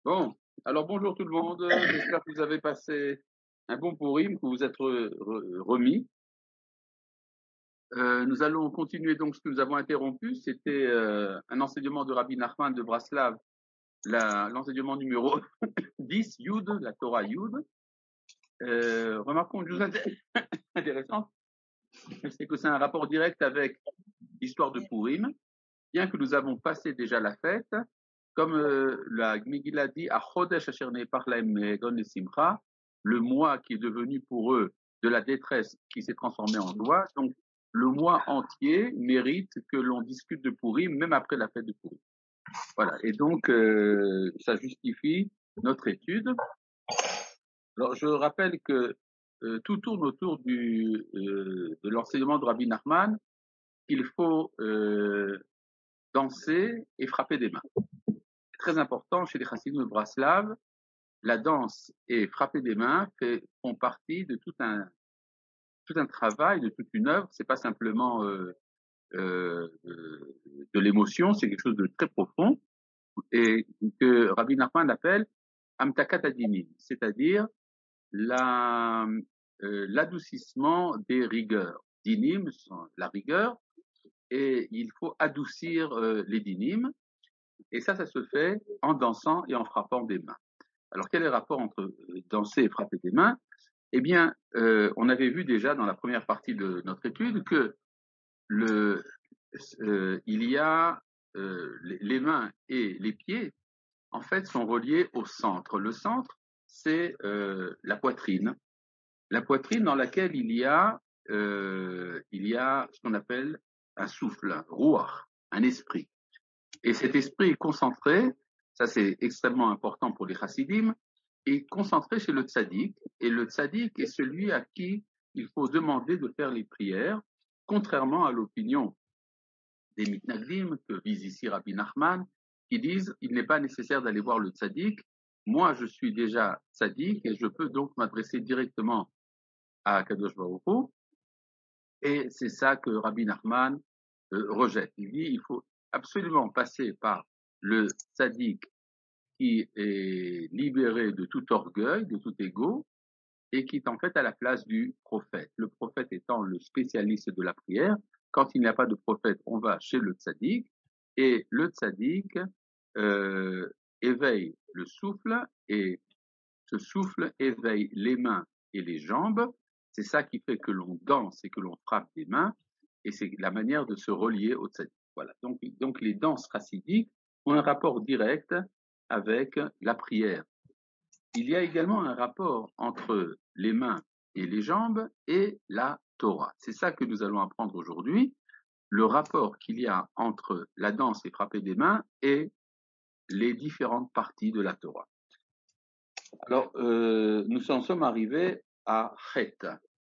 Bon, alors bonjour tout le monde. J'espère que vous avez passé un bon Pourim, que vous vous êtes remis. Nous allons continuer donc ce que nous avons interrompu. C'était un enseignement de Rabbi Nachman de Braslav, l'enseignement numéro 10, Yud, la Torah Yud. Remarquons une chose intéressante, c'est que c'est un rapport direct avec l'histoire de Pourim, bien que nous avons passé déjà la fête. Comme la Megillah dit, à Chodesh Asher Ne'epar Lahem Gon Simcha, le mois qui est devenu pour eux de la détresse qui s'est transformé en joie. Donc, le mois entier mérite que l'on discute de Pourim, même après la fête de Pourim. Voilà. Et donc, ça justifie notre étude. Alors, je rappelle que tout tourne autour de l'enseignement de Rabbi Nachman qu'il faut danser et frapper des mains. Très important chez les chassidim de Braslav, la danse et frapper des mains font partie de tout un travail, de toute une œuvre. C'est pas simplement de l'émotion, c'est quelque chose de très profond et que Rabbi Nachman appelle amtakat adinim, c'est-à-dire l'adoucissement des rigueurs. Dinim, la rigueur, et il faut adoucir les dinim. Et ça se fait en dansant et en frappant des mains. Alors, quel est le rapport entre danser et frapper des mains? Eh bien, on avait vu déjà dans la première partie de notre étude que il y a les mains et les pieds, en fait, sont reliés au centre. Le centre, c'est la poitrine dans laquelle il y a ce qu'on appelle un souffle, ruach, un esprit. Et cet esprit est concentré, ça c'est extrêmement important pour les chassidim, est concentré chez le tzaddik, et le tzaddik est celui à qui il faut demander de faire les prières, contrairement à l'opinion des mitnagdim que vise ici Rabbi Nachman, qui disent il n'est pas nécessaire d'aller voir le tzaddik, moi je suis déjà tzaddik et je peux donc m'adresser directement à Kadosh Baruch Hu, et c'est ça que Rabbi Nachman rejette. Il dit il faut absolument passer par le tzaddik qui est libéré de tout orgueil, de tout ego, et qui est en fait à la place du prophète. Le prophète étant le spécialiste de la prière. Quand il n'y a pas de prophète, on va chez le tzaddik, et le tzaddik éveille le souffle, et ce souffle éveille les mains et les jambes. C'est ça qui fait que l'on danse et que l'on frappe des mains, et c'est la manière de se relier au tzaddik. Voilà. Donc les danses chassidiques ont un rapport direct avec la prière. Il y a également un rapport entre les mains et les jambes et la Torah. C'est ça que nous allons apprendre aujourd'hui, le rapport qu'il y a entre la danse et frapper des mains et les différentes parties de la Torah. Alors, nous en sommes arrivés à Chet.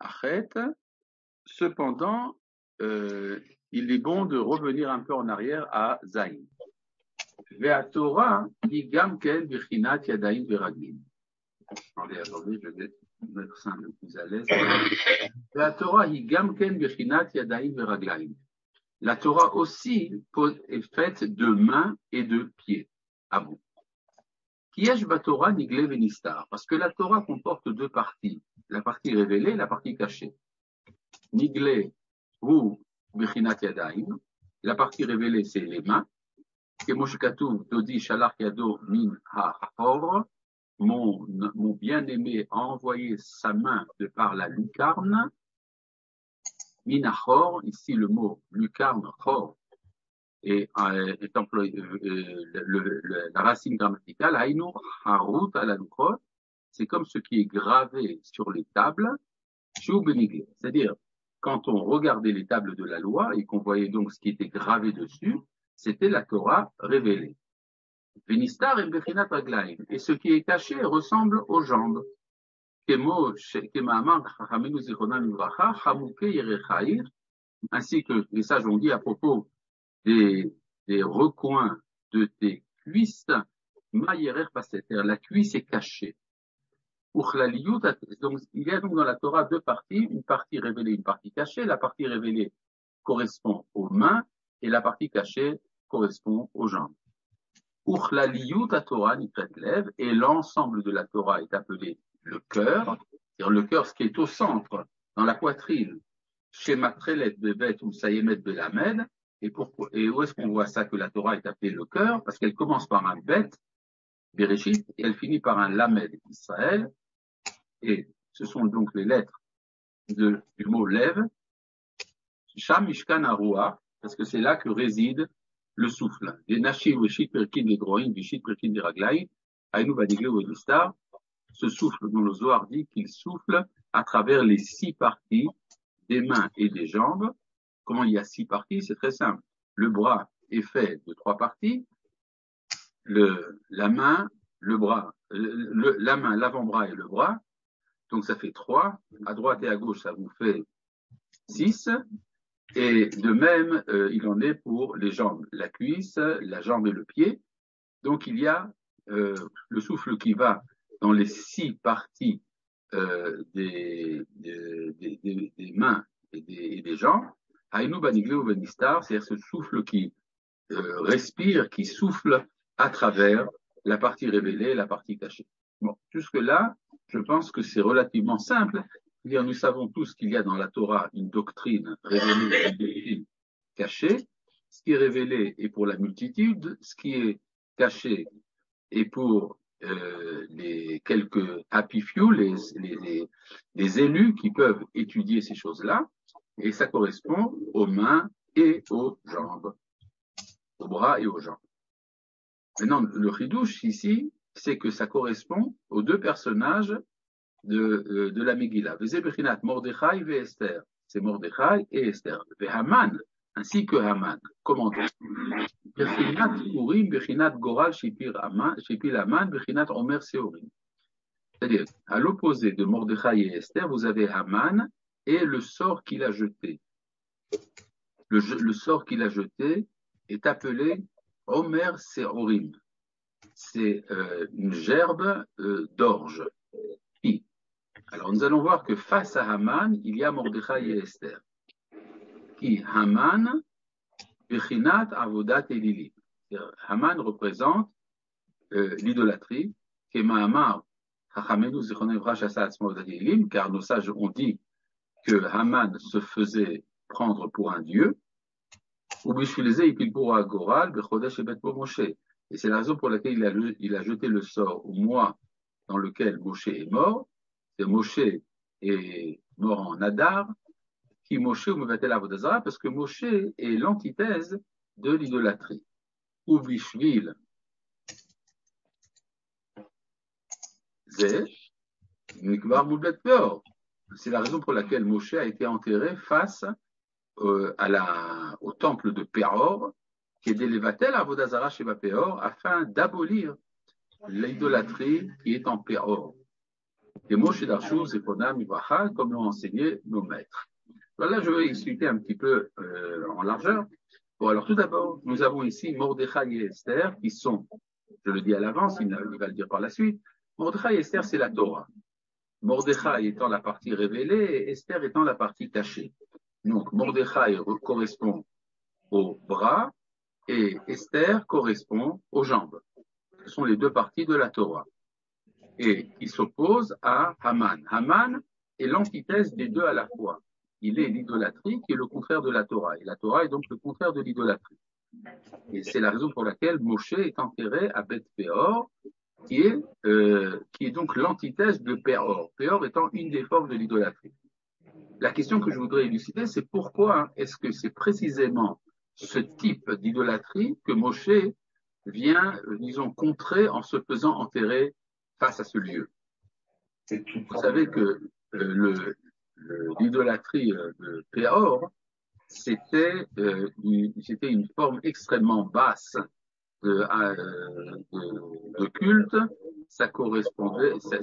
Cependant, il est bon de revenir un peu en arrière à Zayin. Ve'atorah hi gam ken bichinat yadayim veraglim. Attendez, je vais mettre ça un peu plus à l'aise. La Torah hi gam ken bichinat yadayim veraglim. La Torah aussi est faite de mains et de pieds. Ah bon? Kiesh baTorah nigle venistar. Parce que la Torah comporte deux parties. La partie révélée et la partie cachée. Nigle ou bichinat yadayim. La partie révélée, c'est les mains. Kemosh katuv dodi shalach yado min ha'or. Mon bien-aimé a envoyé sa main de par la lucarne. Minachor, ici le mot lucarne, chor, est employé, la racine grammaticale, hainu harut à la luchot, c'est comme ce qui est gravé sur les tables, shu benigle. C'est-à-dire, quand on regardait les tables de la loi et qu'on voyait donc ce qui était gravé dessus, c'était la Torah révélée. Venistar et bechinat raglaim. Et ce qui est caché ressemble aux jambes. Ainsi que les sages ont dit à propos des recoins de tes cuisses, la cuisse est cachée. Donc, il y a donc dans la Torah deux parties, une partie révélée, une partie cachée. La partie révélée correspond aux mains et la partie cachée correspond aux jambes. Uchlaliyut Torah Nikret Lev, et l'ensemble de la Torah est appelé le cœur, c'est-à-dire le cœur, ce qui est au centre, dans la poitrine, chez Matrelet Bebet ou Sayemet Belamed, et où est-ce qu'on voit ça que la Torah est appelée le cœur? Parce qu'elle commence par un Bet, Bereshit, et elle finit par un Lamed, Israël, et ce sont donc les lettres du mot Lev, Sham Mishkan Haruach, parce que c'est là que réside le souffle. Les Nashim, Veshit Perkin, les Groïm, Veshit Perkin, les Raglaï, Aïnou Badiglé ou Edustar, ce souffle dont le Zohar dit qu'il souffle à travers les 6 parties des mains et des jambes. Comment il y a 6 parties? C'est très simple. Le bras est fait de 3 parties. La main, le bras, la main, l'avant-bras et le bras. Donc ça fait 3. À droite et à gauche, ça vous fait 6. Et de même, il en est pour les jambes, la cuisse, la jambe et le pied. Donc il y a le souffle qui va dans les 6 parties des mains et des jambes. Aïnou Baniglé ou Benistar, c'est-à-dire ce souffle qui respire, qui souffle à travers la partie révélée et la partie cachée. Bon, jusque-là, je pense que c'est relativement simple. C'est-à-dire, nous savons tous qu'il y a dans la Torah une doctrine révélée et une doctrine cachée. Ce qui est révélé est pour la multitude, ce qui est caché est pour les quelques happy few, les élus qui peuvent étudier ces choses-là, et ça correspond aux mains et aux jambes, aux bras et aux jambes. Maintenant, le chidouche ici, c'est que ça correspond aux 2 personnages de la Megillah. Vezé Bechinat Mordechai et Esther. C'est Mordechai et Esther. Ve Haman, ainsi que Haman. Comment donc? Bechinat Urim, Bechinat Goral, Shipil Haman, Bechinat Omer Seorim. C'est-à-dire, à l'opposé de Mordechai et Esther, vous avez Haman et le sort qu'il a jeté. Le sort qu'il a jeté est appelé Omer Seorim. C'est une gerbe d'orge. Alors nous allons voir que face à Haman, il y a Mordechai et Esther. Qui Haman, Bechinat Avodat Elilim. Haman représente l'idolâtrie, qui est Mahamar, Chachamenu Zichronim Rachasa Atzma Elilim, car nos sages ont dit que Haman se faisait prendre pour un dieu, ou Bishvileze Ipilpura Goral, Bechodesh et Betpo Moshe. Et c'est la raison pour laquelle il a jeté le sort au mois dans lequel Moshe est mort. C'est Moshe est mort en Adar, qui Moshe ou Mevatel Avodazara, parce que Moshe est l'antithèse de l'idolâtrie. Ou Bishvil Zeh, Mikbar Moublet Peor. C'est la raison pour laquelle Moshe a été enterré face au temple de Péor, qui est d'Elevatel Avodazara Sheba Péor, afin d'abolir l'idolâtrie qui est en Péor. Et Moshe Darshou, Zeponam, Ibraha, comme l'ont enseigné nos maîtres. Voilà, je vais expliquer un petit peu en largeur. Bon, alors tout d'abord, nous avons ici Mordechai et Esther, qui sont, je le dis à l'avance, il va le dire par la suite, Mordechai et Esther, c'est la Torah. Mordechai étant la partie révélée et Esther étant la partie cachée. Donc, Mordechai correspond aux bras et Esther correspond aux jambes. Ce sont les 2 parties de la Torah. Et il s'oppose à Haman. Haman est l'antithèse des 2 à la fois. Il est l'idolâtrie qui est le contraire de la Torah. Et la Torah est donc le contraire de l'idolâtrie. Et c'est la raison pour laquelle Moshe est enterré à Beth Péor, qui est donc l'antithèse de Péor. Péor étant une des formes de l'idolâtrie. La question que je voudrais élucider, c'est pourquoi est-ce que c'est précisément ce type d'idolâtrie que Moshe vient, disons, contrer en se faisant enterrer face à ce lieu. Vous savez que l'idolâtrie de Péor, c'était une forme extrêmement basse de culte. Ça correspondait, ça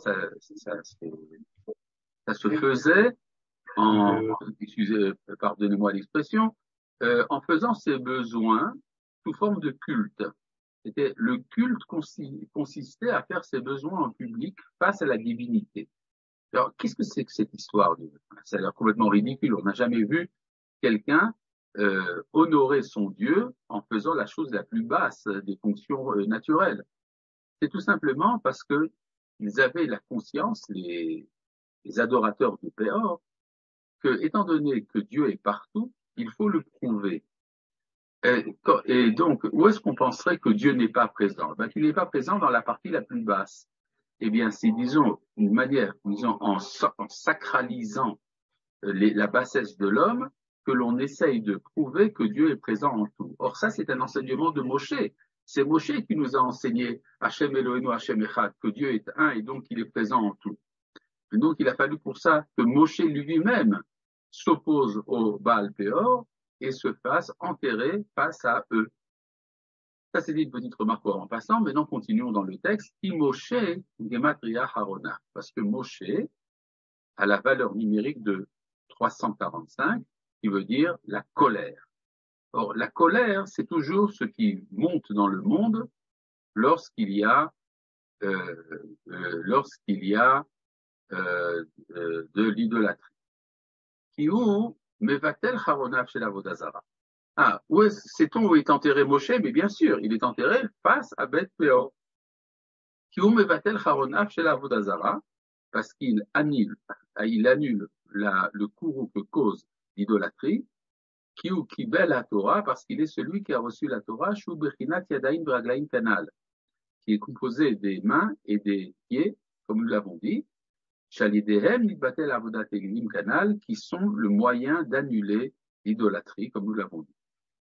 se faisait pardonnez-moi l'expression, en faisant ses besoins sous forme de culte. Le culte consistait à faire ses besoins en public face à la divinité. Alors, qu'est-ce que c'est que cette histoire? Ça a l'air complètement ridicule. On n'a jamais vu quelqu'un honorer son Dieu en faisant la chose la plus basse des fonctions naturelles. C'est tout simplement parce que ils avaient la conscience, les adorateurs de Péor, que, étant donné que Dieu est partout, il faut le prouver. Et donc, où est-ce qu'on penserait que Dieu n'est pas présent? Ben, qu'il n'est pas présent dans la partie la plus basse. Eh bien, c'est, disons, une manière, disons, en sacralisant la bassesse de l'homme, que l'on essaye de prouver que Dieu est présent en tout. Or, ça, c'est un enseignement de Moshe. C'est Moshe qui nous a enseigné Hachem Eloheinu Hachem Echad, que Dieu est un et donc il est présent en tout. Et donc, il a fallu pour ça que Moshe lui-même s'oppose au Baal Péor et se fasse enterrer face à eux. Ça, c'est une petite remarque en passant. Maintenant, continuons dans le texte. Ki Moshe Gematria Harona. Parce que Moshe a la valeur numérique de 345, qui veut dire la colère. Or, la colère, c'est toujours ce qui monte dans le monde lorsqu'il y a de l'idolâtrie. Qui ou mevatel charonav shel avodazara. Ah, sait-on où est enterré Moshe? Mais bien sûr, il est enterré face à Beth Péor. Qui ou mevatel charonav shel avodazara, parce qu'il annule le courroux que cause l'idolâtrie. Qui ou kibel la Torah, parce qu'il est celui qui a reçu la Torah, shu bechinat yadaim vraglaim kanal, qui est composé des mains et des pieds, comme nous l'avons dit, shalidehem nitbatel avodat elim kanal, qui sont le moyen d'annuler l'idolâtrie, comme nous l'avons dit.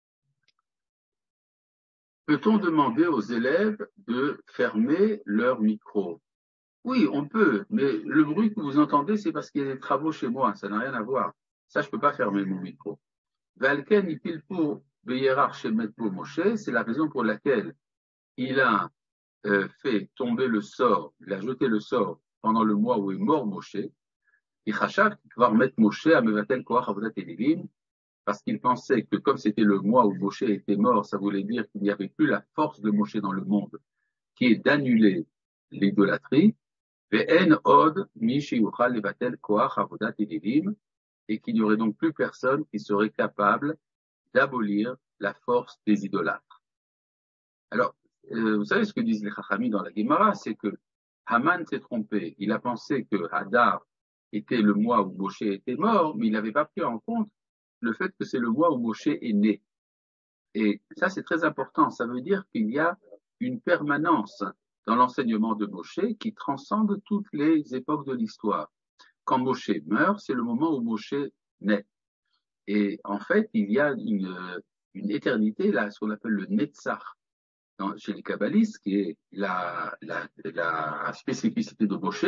Peut-on demander aux élèves de fermer leur micro? Oui, on peut, mais le bruit que vous entendez, c'est parce qu'il y a des travaux chez moi, ça n'a rien à voir. Ça, je peux pas fermer mon micro. Valken ipilpo beyerach shemetbo Moshe, c'est la raison pour laquelle il a fait tomber le sort, il a jeté le sort pendant le mois où est mort Moshe. Il chachav pouvoir mettre Moshe à mevatel koach avodat elivim, parce qu'il pensait que comme c'était le mois où Moshe était mort, ça voulait dire qu'il n'y avait plus la force de Moshe dans le monde, qui est d'annuler l'idolâtrie. Ve'en od mi sheyuchal levatel koach avodat elivim, et qu'il n'y aurait donc plus personne qui serait capable d'abolir la force des idolâtres. Alors, vous savez ce que disent les Chachamim dans la Gemara, c'est que Haman s'est trompé. Il a pensé que Hadar était le mois où Moshe était mort, mais il n'avait pas pris en compte le fait que c'est le mois où Moshe est né. Et ça, c'est très important. Ça veut dire qu'il y a une permanence dans l'enseignement de Moshe qui transcende toutes les époques de l'histoire. Quand Moshe meurt, c'est le moment où Moshe naît. Et en fait, il y a une éternité, là, ce qu'on appelle le Netzach, chez les kabbalistes, qui est la spécificité de Moshe.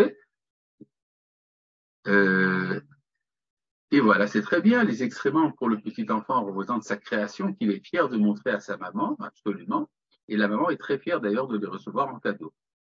Et voilà, c'est très bien, les excréments pour le petit enfant représentent sa création qu'il est fier de montrer à sa maman, absolument, et la maman est très fière d'ailleurs de les recevoir en cadeau.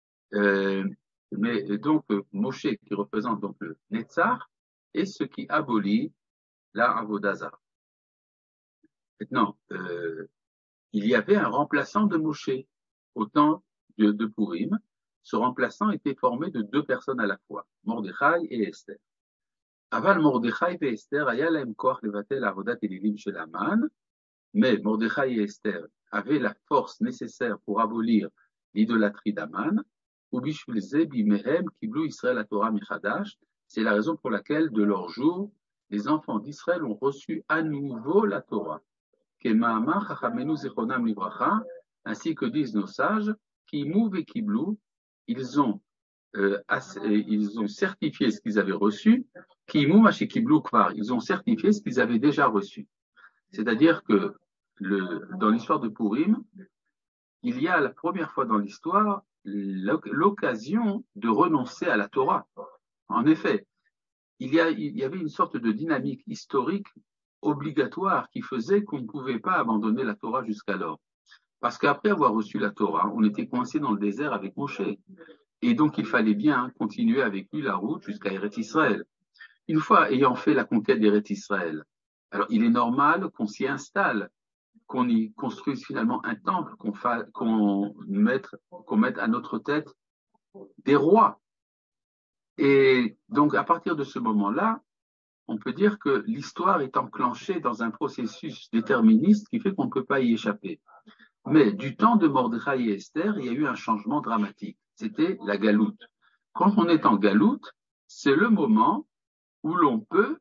Mais donc, Moshe, qui représente donc le Netzach, est ce qui abolit la Avodazara. Maintenant, il y avait un remplaçant de Moshe au temps de Purim. Ce remplaçant était formé de deux personnes à la fois, Mordechai et Esther. Aval Mordechai et Esther, aya lahem koach levatel avodat elivim shel Haman, mais Mordechai et Esther avaient la force nécessaire pour abolir l'idolâtrie d'Aman, ou bishvil ze bimehem kiblu Israël la Torah michadash. C'est la raison pour laquelle, de leur jour, les enfants d'Israël ont reçu à nouveau la Torah. Ainsi que disent nos sages, ils ont certifié ce qu'ils avaient reçu, ils ont certifié ce qu'ils avaient déjà reçu. C'est-à-dire que dans l'histoire de Purim, il y a la première fois dans l'histoire l'occasion de renoncer à la Torah. En effet, il y avait une sorte de dynamique historique obligatoire qui faisait qu'on ne pouvait pas abandonner la Torah jusqu'alors. Parce qu'après avoir reçu la Torah, on était coincé dans le désert avec Moshe. Et donc, il fallait bien continuer avec lui la route jusqu'à Eretz Israël. Une fois ayant fait la conquête d'Eretz Israël, alors il est normal qu'on s'y installe, qu'on y construise finalement un temple, qu'on mette à notre tête des rois. Et donc, à partir de ce moment-là, on peut dire que l'histoire est enclenchée dans un processus déterministe qui fait qu'on ne peut pas y échapper. Mais du temps de Mordechai et Esther, il y a eu un changement dramatique. C'était la galoute. Quand on est en galoute, c'est le moment où l'on peut,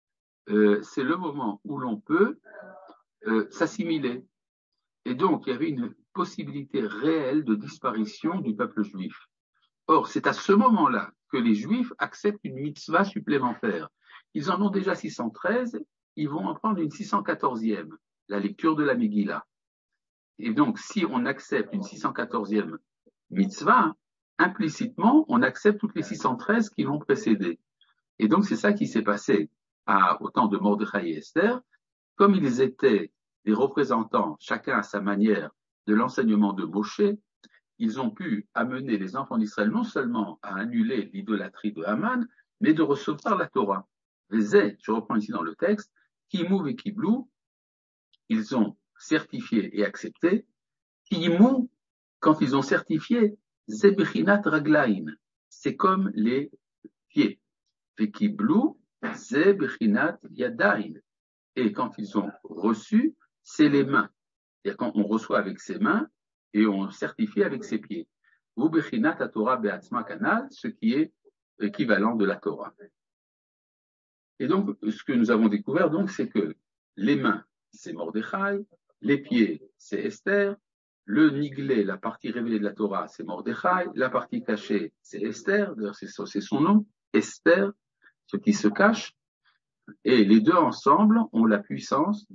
s'assimiler. Et donc, il y avait une possibilité réelle de disparition du peuple juif. Or, c'est à ce moment-là que les Juifs acceptent une mitzvah supplémentaire. Ils en ont déjà 613, ils vont en prendre une 614e, la lecture de la Megillah. Et donc, si on accepte une 614e mitzvah, implicitement, on accepte toutes les 613 qui l'ont précédée. Et donc, c'est ça qui s'est passé au temps de Mordechai et Esther. Comme ils étaient des représentants, chacun à sa manière, de l'enseignement de Moshe, ils ont pu amener les enfants d'Israël non seulement à annuler l'idolâtrie de Haman, mais de recevoir la Torah. Je reprends ici dans le texte, Kimou et Kiblou, ils ont certifié et accepté. Kimou, quand ils ont certifié, Zebrinat Raglain, c'est comme les pieds. Et Kiblou, Zebrinat Yadain. Et quand ils ont reçu, c'est les mains. C'est-à-dire quand on reçoit avec ses mains, et on certifie avec ses pieds. Ou Bechinat Torah Be'atzma Kanal, ce qui est équivalent de la Torah. Et donc, ce que nous avons découvert, donc, c'est que les mains, c'est Mordechai, les pieds, c'est Esther, le niglé, la partie révélée de la Torah, c'est Mordechai, la partie cachée, c'est Esther, d'ailleurs c'est son nom, Esther, ce qui se cache, et les deux ensemble ont la puissance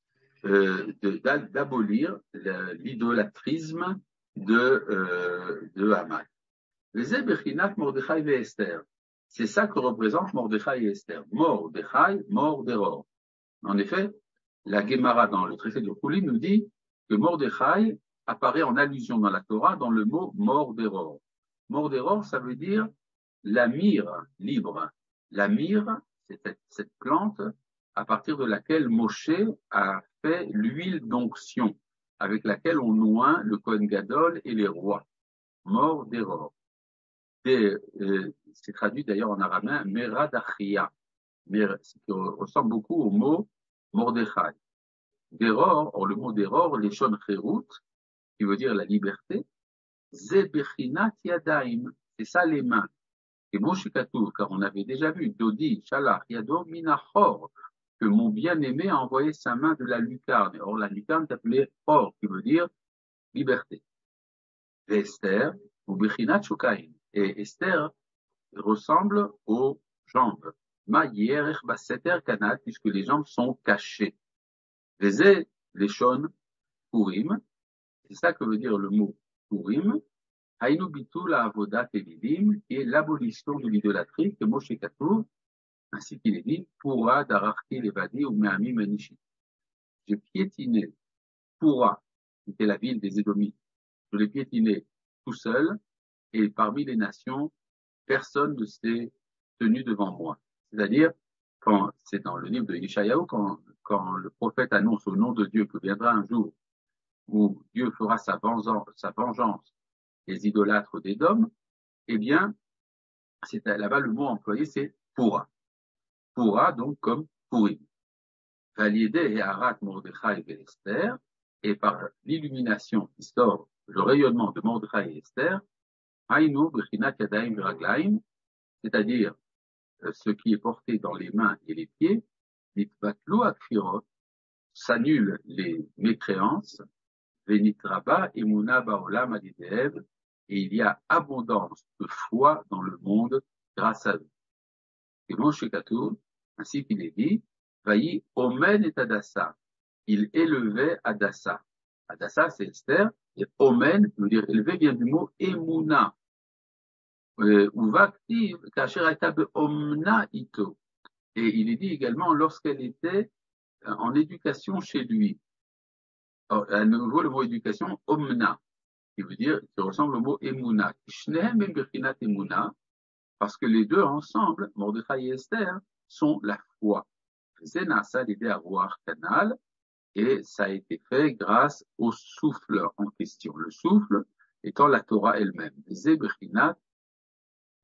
d'abolir l'idolâtrisme de Haman. Les Bechinat Mordechai et Esther. C'est ça que représente Mordechai et Esther. Mordechai, mort d'Eror. En effet, la Gemara dans le traité de Choulin nous dit que Mordechai apparaît en allusion dans la Torah dans le mot mort d'Eror. Mort d'Eror, ça veut dire la myrrhe libre. La myrrhe, c'est cette plante à partir de laquelle Moshe a fait l'huile d'onction, avec laquelle on oint le Kohen Gadol et les rois. Mort d'Eror. C'est traduit d'ailleurs en araméen Meradachia, ce qui ressemble beaucoup au mot Mordechai. D'Eror, or le mot d'Eror, les Shon Cherut, qui veut dire la liberté, Zebechinat Yadaim, c'est ça les mains. Et Moshe Katouf, car on avait déjà vu, Dodi, Shalach, Yado, Minachor, que mon bien-aimé a envoyé sa main de la lucarne. Or, la lucarne est appelée Or, qui veut dire liberté. Et Esther, ou Bechinat Shukaim. Et Esther ressemble aux jambes. Ma yerech baseter kanat, puisque les jambes sont cachées. Les shon Purim, c'est ça que veut dire le mot Purim. Hainu bitul avodat evidim, qui est l'abolition de l'idolâtrie que Moshe Katouf, ainsi qu'il est dit, Pura dararki levadi ou me'ami manishi. J'ai piétiné Pura, qui était la ville des Édomites. Je l'ai piétiné tout seul, et parmi les nations, personne ne s'est tenu devant moi. C'est-à-dire, quand c'est dans le livre de Yeshayahu, quand le prophète annonce au nom de Dieu que viendra un jour où Dieu fera sa vengeance des idolâtres d'Édom, eh bien, là-bas le mot employé c'est Pura. Pura, donc comme Purim. Valiédé et Harat Mordechai et Esther, et par l'illumination qui sort, le rayonnement de Mordechai et Esther, Hainu Bechinat Yadaim Viraglaim, c'est-à-dire ce qui est porté dans les mains et les pieds, Nitbatlu Akfirot, s'annulent les mécréances, Venitraba Emuna Baolam Alidev, et il y a abondance de foi dans le monde grâce à eux. Et Moshe Katouf, ainsi qu'il est dit, Vayi Omen et Adassa, il élevait Adassa. Adassa, c'est Esther, et Omen, veut dire élevé, vient du mot Emuna. Ou Vaktiv, Kacher Aitabe Omna Ito. Et il est dit également lorsqu'elle était en éducation chez lui. Alors, à nouveau, le mot éducation, Omna, qui veut dire, qui ressemble au mot Emuna. Shnehem Birkinat Emuna, parce que les deux ensemble, Mordechai et Esther, sont la foi. Zenasa l'idée à voir canal, et ça a été fait grâce au souffle en question. Le souffle étant la Torah elle-même. Zebrinat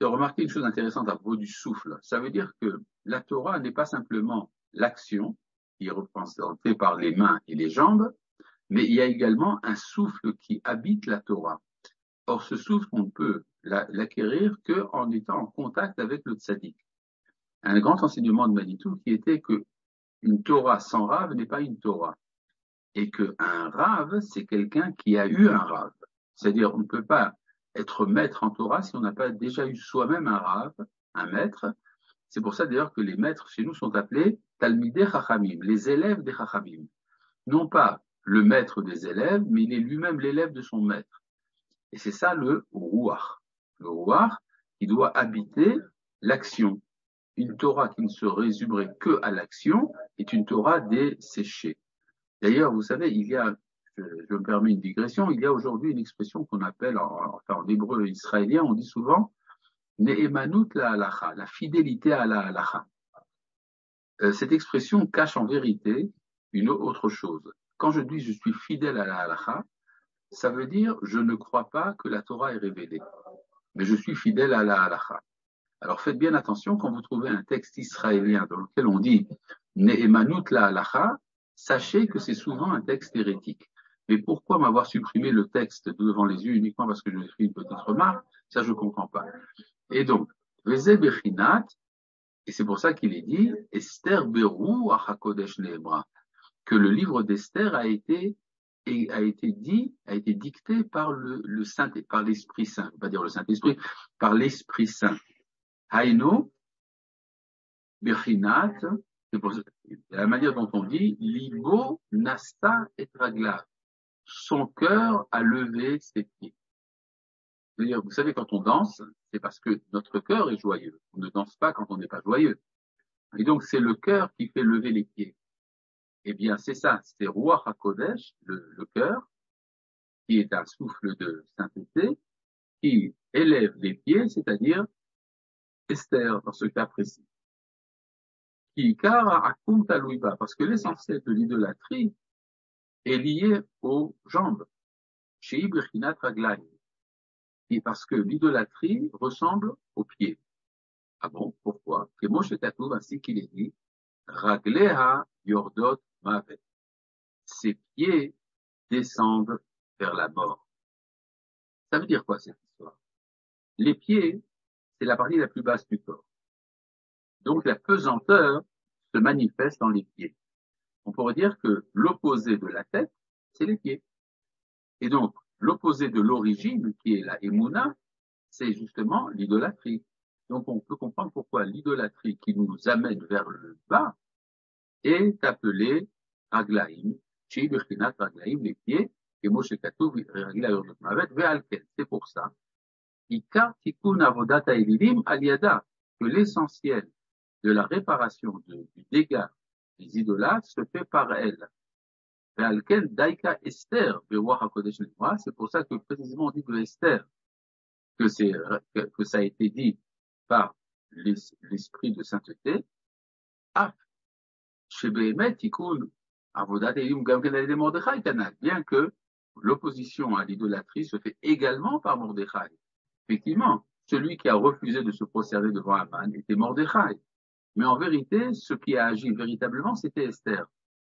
Tu as remarqué une chose intéressante à propos du souffle. Ça veut dire que la Torah n'est pas simplement l'action qui est représentée par les mains et les jambes, mais il y a également un souffle qui habite la Torah. Or, ce souffle, on ne peut l'acquérir qu'en étant en contact avec le tzaddik. Un grand enseignement de Manitou qui était que une Torah sans rave n'est pas une Torah. Et qu'un rave, c'est quelqu'un qui a eu un rave. C'est-à-dire, on ne peut pas être maître en Torah si on n'a pas déjà eu soi-même un rave, un maître. C'est pour ça d'ailleurs que les maîtres chez nous sont appelés Talmidei Chachamim, les élèves des Chachamim. Non pas le maître des élèves, mais il est lui-même l'élève de son maître. Et c'est ça le Ruach. Le Ruach qui doit habiter l'action. Une Torah qui ne se résumerait que à l'action est une Torah desséchée. D'ailleurs, vous savez, je me permets une digression, il y a aujourd'hui une expression qu'on appelle, en hébreu israélien, on dit souvent Ne'emanut la halacha, la fidélité à la halacha. Cette expression cache en vérité une autre chose. Quand je dis je suis fidèle à la halacha, ça veut dire je ne crois pas que la Torah est révélée, mais je suis fidèle à la halacha. Alors faites bien attention quand vous trouvez un texte israélien dans lequel on dit Ne'emanut la halacha, sachez que c'est souvent un texte hérétique. Mais pourquoi m'avoir supprimé le texte devant les yeux uniquement parce que je fais une petite remarque? Ça, je ne comprends pas. Et donc, Veze Bechinat, et c'est pour ça qu'il est dit Esther Beru Achakodesh Nehemra, que le livre d'Esther a été dicté par par l'Esprit Saint, pas dire le Saint-Esprit, par l'Esprit Saint. Haïno, Bechinat, c'est pour la manière dont on dit, Libo Nasta et Ragla. Son cœur a levé ses pieds. C'est-à-dire, vous savez, quand on danse, c'est parce que notre cœur est joyeux. On ne danse pas quand on n'est pas joyeux. Et donc, c'est le cœur qui fait lever les pieds. Eh bien, c'est ça, c'est Ruach HaKodesh, le cœur, qui est un souffle de sainteté, qui élève les pieds, c'est-à-dire Esther, dans ce cas précis. Qui, car, akum talouiba, parce que l'essentiel de l'idolâtrie est lié aux jambes. Chez Ibrichinat Raglaï. Et parce que l'idolâtrie ressemble aux pieds. Ah bon, pourquoi? Que Moshe Katoub, ainsi qu'il est dit, Ragleha Yordot Mavet. Ses pieds descendent vers la mort. Ça veut dire quoi cette histoire? Les pieds, c'est la partie la plus basse du corps. Donc la pesanteur se manifeste dans les pieds. On pourrait dire que l'opposé de la tête, c'est les pieds. Et donc, l'opposé de l'origine, qui est la émouna, c'est justement l'idolâtrie. Donc, on peut comprendre pourquoi l'idolâtrie qui nous amène vers le bas est appelée Raglaïm, chez Birkinat Raglaïm, les pieds, et Moshe Katoub, Raglaïm Mavet, Ve'alken. C'est pour ça. Ikar Tikkun Avodat Ha'elilim Aliada, que l'essentiel de la réparation du dégât des idolâtres se fait par elle. Ve'alken Daika Esther, Be'wach HaKodesh Nehemra, c'est pour ça que précisément on dit de Esther, que ça a été dit par l'esprit de sainteté, bien que l'opposition à l'idolâtrie se fait également par Mordechai. Effectivement, celui qui a refusé de se prosterner devant Haman était Mordechai. Mais en vérité, ce qui a agi véritablement, c'était Esther.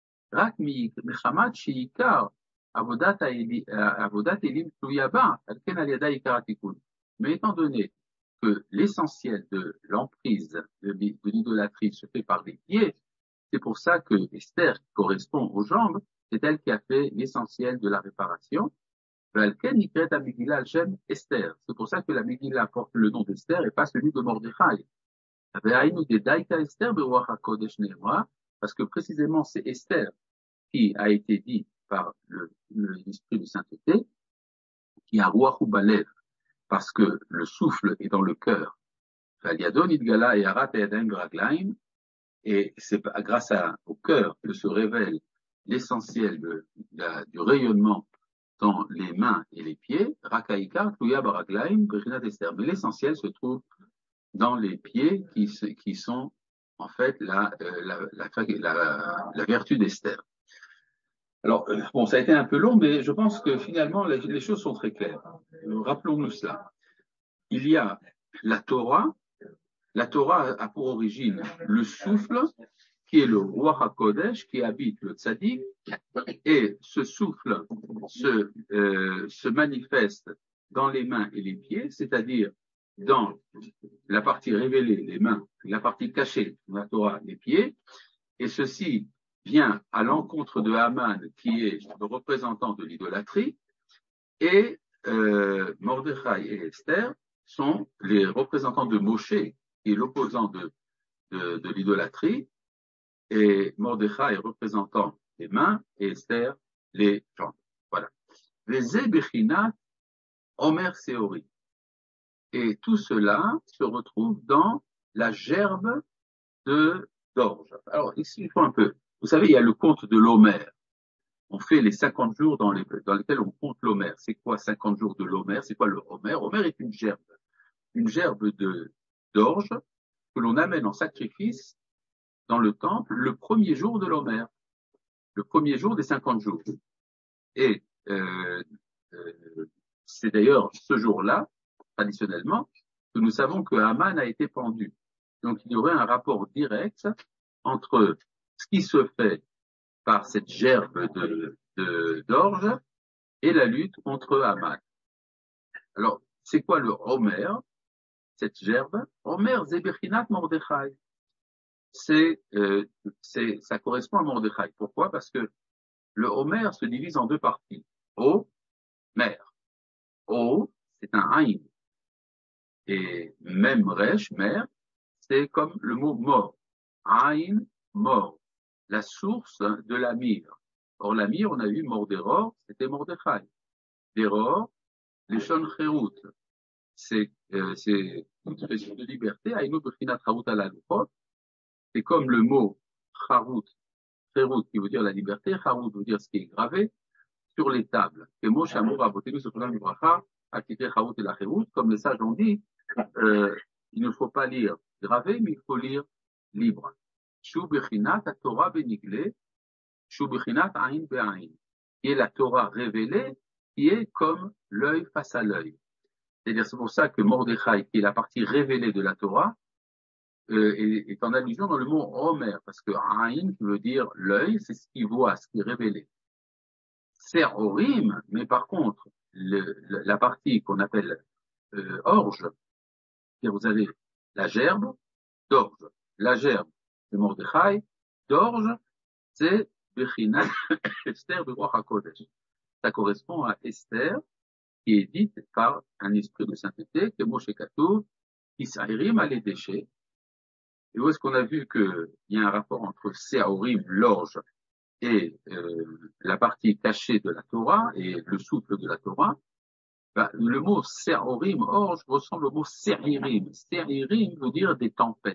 Mais étant donné que l'essentiel de l'emprise de l'idolâtrie se fait par les pieds, c'est pour ça que Esther, qui correspond aux jambes, c'est elle qui a fait l'essentiel de la réparation. Esther. C'est pour ça que la Megillah porte le nom d'Esther et pas celui de Mordechai. Parce que précisément c'est Esther qui a été dit par l'esprit de sainteté, qui a Ruach Balev, parce que le souffle est dans le cœur. Et c'est grâce au cœur que se révèle l'essentiel du rayonnement dans les mains et les pieds. Rakaïka, Tluya Baraglaim, Brinat Esther. Mais l'essentiel se trouve dans les pieds qui sont en fait la vertu d'Esther. Alors, bon, ça a été un peu long, mais je pense que finalement, les choses sont très claires. Rappelons-nous cela. Il y a la Torah, la Torah a pour origine le souffle, qui est le Ruach HaKodesh, qui habite le tzaddik, et ce souffle se manifeste dans les mains et les pieds, c'est-à-dire dans la partie révélée, les mains, la partie cachée, la Torah, les pieds, et ceci vient à l'encontre de Haman, qui est le représentant de l'idolâtrie, et Mordechai et Esther sont les représentants de Moshe, qui est l'opposant de l'idolâtrie, et Mordechai est représentant les mains, et Esther les jambes. Voilà. Les Ebechinat, Omer Seori. Et tout cela se retrouve dans la gerbe d'orge. Alors, ici, il faut un peu. Vous savez, il y a le compte de l'Omer. On fait les 50 jours dans lesquels on compte l'Omer. C'est quoi 50 jours de l'Omer? C'est quoi le Omer? Omer est une gerbe. Une gerbe d'orge que l'on amène en sacrifice dans le temple le premier jour de l'Omer. Le premier jour des 50 jours. Et c'est d'ailleurs ce jour-là, traditionnellement, que nous savons que Haman a été pendu. Donc il y aurait un rapport direct entre ce qui se fait par cette gerbe d'orge et la lutte contre Haman. Alors, c'est quoi le Homer, cette gerbe? Homer Zebechinat Mordechai. Ça correspond à Mordechai. Pourquoi? Parce que le Homer se divise en deux parties. O, mer. O, c'est un Aïn. Et même Resh, mer, c'est comme le mot mort. Aïn, mort. La source de la mire. Or, la mire, on a vu Mordéror, c'était Mordechai. Déror, les Shon Cherut. C'est une expression de liberté. Aïnou Bechinat Charut ala Luchot. C'est comme le mot Charut, Cherut, qui veut dire la liberté. Charut veut dire ce qui est gravé sur les tables. Et mot Shamour Abotenu Sotolam Ibracha, Akite Charut et la Cherut. Comme les sages ont dit, il ne faut pas lire gravé, mais il faut lire libre. Shu Bechinat Torah Benigle, Shu Bechinat Aïn Be'aïn. Qui est la Torah révélée, qui est comme l'œil face à l'œil. C'est-à-dire, c'est pour ça que Mordechai, qui est la partie révélée de la Torah, est en allusion dans le mot Homer, parce que Aïn, qui veut dire l'œil, c'est ce qui voit, ce qui est révélé. C'est Horim, mais par contre, la partie qu'on appelle orge, c'est-à-dire vous avez la gerbe d'orge. La gerbe, c'est Mordechai, d'orge, c'est Bechinat Esther de Ruach HaKodesh. Ça correspond à Esther, qui est dite par un esprit de sainteté, que Moshe Katoub, qui s'ahirim à les déchets. Et où est-ce qu'on a vu qu'il y a un rapport entre Séaorim, l'orge, et la partie cachée de la Torah, et le souffle de la Torah? Le mot Séaorim, orge, ressemble au mot Séhirim. Séhirim veut dire des tempêtes.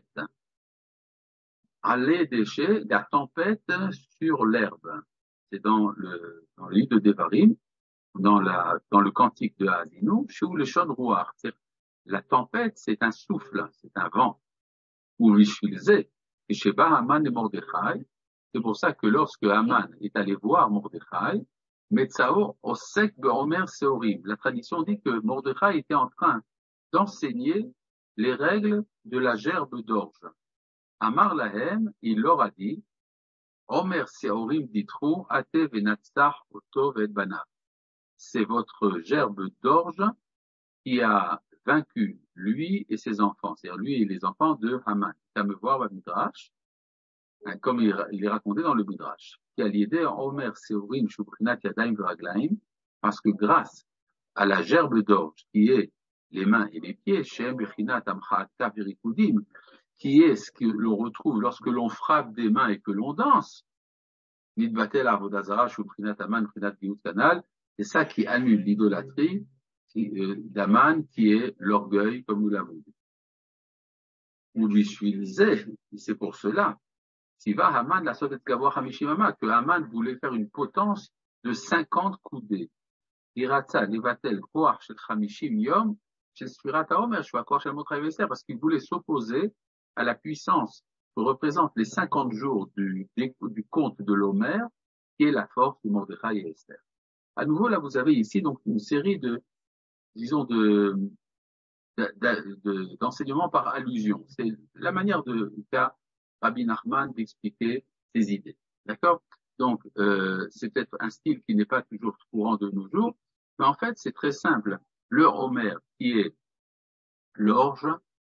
Aller déchets, la tempête sur l'herbe. C'est dans le livre de Devarim, dans le cantique de Haazinu, chez le Shon Ruach. La tempête, c'est un souffle, c'est un vent. Ou Vishvilzé, et chez Haman et Mordechai. C'est pour ça que lorsque Haman est allé voir Mordechai, Metzao Osek Be'omer Seorim. La tradition dit que Mordechai était en train d'enseigner les règles de la gerbe d'orge. Amar Lahem, il leur a dit, Omer Seorim ditru ate venatzach oto ve'et banav. C'est votre gerbe d'orge qui a vaincu lui et ses enfants, c'est-à-dire lui et les enfants de Haman. Ça me voir au Midrash, comme il est raconté dans le Midrash. Qui a l'idée Omer Seorim Shubrinat Yadayim Veraglaim, parce que grâce à la gerbe d'orge qui est les mains et les pieds, Shem Bechinat Amchaata Verikudim, qui est ce que l'on retrouve lorsque l'on frappe des mains et que l'on danse, Nidbatel Avodazara Shubrinat Aman Brinat Giyut Kanal, c'est ça qui annule l'idolâtrie d'Aman, qui est l'orgueil, comme nous l'avons dit. Ou Bishvilzeh, c'est pour cela, Siva Haman la Sotet Gavoa Hamishimama, que Haman voulait faire une potence de 50 coudées. Iratza, Nevatel, Koach, Shel Hamishim Yom, Shel Sfirat HaOmer, Shua Koach Shel Motra Veser, parce qu'il voulait s'opposer à la puissance que représentent les 50 jours du conte de l'Omer, qui est la force de Mordechai et Esther. À nouveau, là, vous avez ici donc une série de d'enseignement par allusion. C'est la manière qu'a Rabbi Nachman d'expliquer ses idées. D'accord? Donc, c'est peut-être un style qui n'est pas toujours courant de nos jours, mais en fait, c'est très simple. Le Homer, qui est l'orge,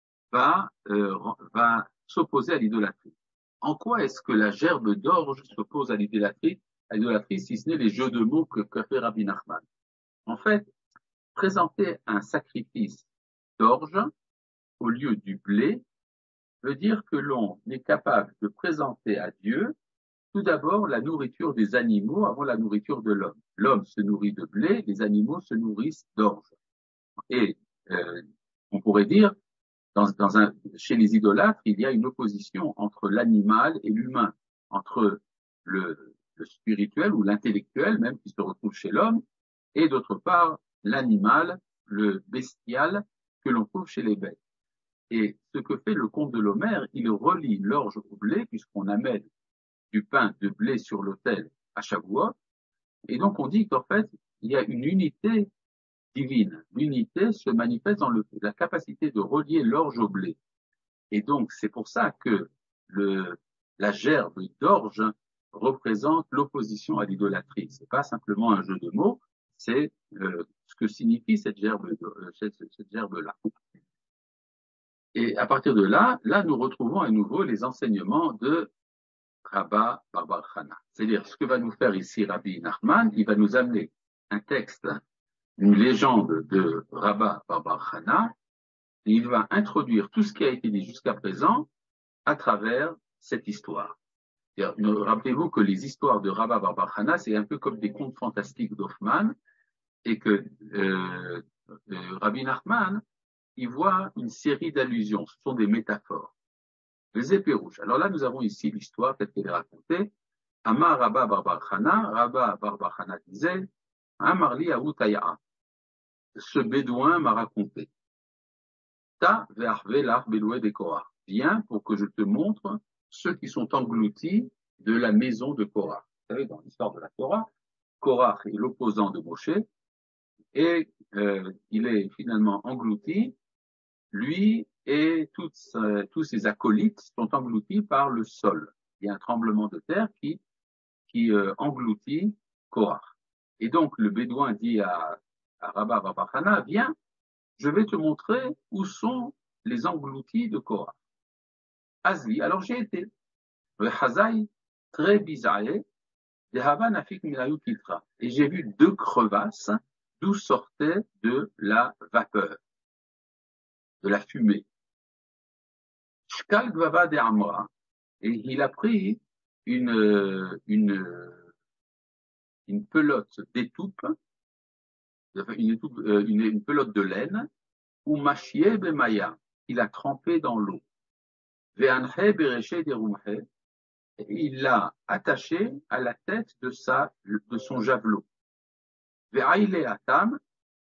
va s'opposer à l'idolâtrie. En quoi est-ce que la gerbe d'orge s'oppose à l'idolâtrie, si ce n'est les jeux de mots que fait Rabbi Nachman? En fait, présenter un sacrifice d'orge au lieu du blé veut dire que l'on est capable de présenter à Dieu tout d'abord la nourriture des animaux avant la nourriture de l'homme. L'homme se nourrit de blé, les animaux se nourrissent d'orge. Et on pourrait dire, chez les idolâtres, il y a une opposition entre l'animal et l'humain, entre le spirituel ou l'intellectuel même qui se retrouve chez l'homme, et d'autre part l'animal, le bestial que l'on trouve chez les bêtes. Et ce que fait le conte de l'Homère, il relie l'orge au blé, puisqu'on amène du pain de blé sur l'autel à Shavuot, et donc on dit qu'en fait, il y a une unité divine. L'unité se manifeste dans la capacité de relier l'orge au blé. Et donc c'est pour ça que la gerbe d'orge représente l'opposition à l'idolâtrie. C'est pas simplement un jeu de mots, c'est ce que signifie cette gerbe-là. Et à partir de là, nous retrouvons à nouveau les enseignements de Rabba Bar Chana. C'est-à-dire, ce que va nous faire ici Rabbi Nachman, il va nous amener un texte, une légende de Rabba Bar Chana, et il va introduire tout ce qui a été dit jusqu'à présent à travers cette histoire. Rappelez-vous que les histoires de Rabba Bar Chana, c'est un peu comme des contes fantastiques d'Hoffmann, et que Rabbi Nachman, il voit une série d'allusions, ce sont des métaphores. Les épées rouges. Alors là, nous avons ici l'histoire telle qu'elle est racontée. Amar Rabba Bar Chana, Rabba Bar Chana disait, Amarli Aoutayaa. Ce bédouin m'a raconté. Ta ve'arvelach beloué de Korah. Viens pour que je te montre ceux qui sont engloutis de la maison de Korah. Vous savez, dans l'histoire de la Torah, Korah est l'opposant de Moshe, et il est finalement englouti, lui et tous ses acolytes sont engloutis par le sol. Il y a un tremblement de terre qui engloutit Korah. Et donc le bédouin dit à Rabba Bar Chana, viens, je vais te montrer où sont les engloutis de Korah. Azli, alors j'ai été. Le Hazai, très bizarre, et j'ai vu 2 crevasses d'où sortait de la vapeur, de la fumée. Shkal Gvava de Amra, et il a pris une pelote d'étoupe, une pelote de laine, ou Machie Bemaya, il a trempé dans l'eau. Ve'anhe Bereche Derumhe, et il l'a attaché à la tête de son javelot. Ve'aile Atam,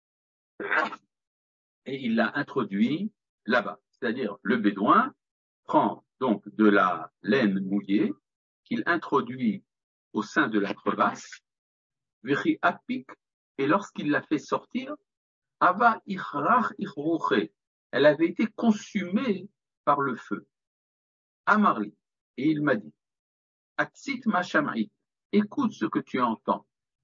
et il l'a introduit là-bas. C'est-à-dire, le bédouin prend donc de la laine mouillée qu'il introduit au sein de la crevasse, Viri Apik, et lorsqu'il l'a fait sortir, Ava Ichrach Ichrouche, elle avait été consumée par le feu. Amarli, et il m'a dit, Atsit ma shamait, écoute ce que tu entends.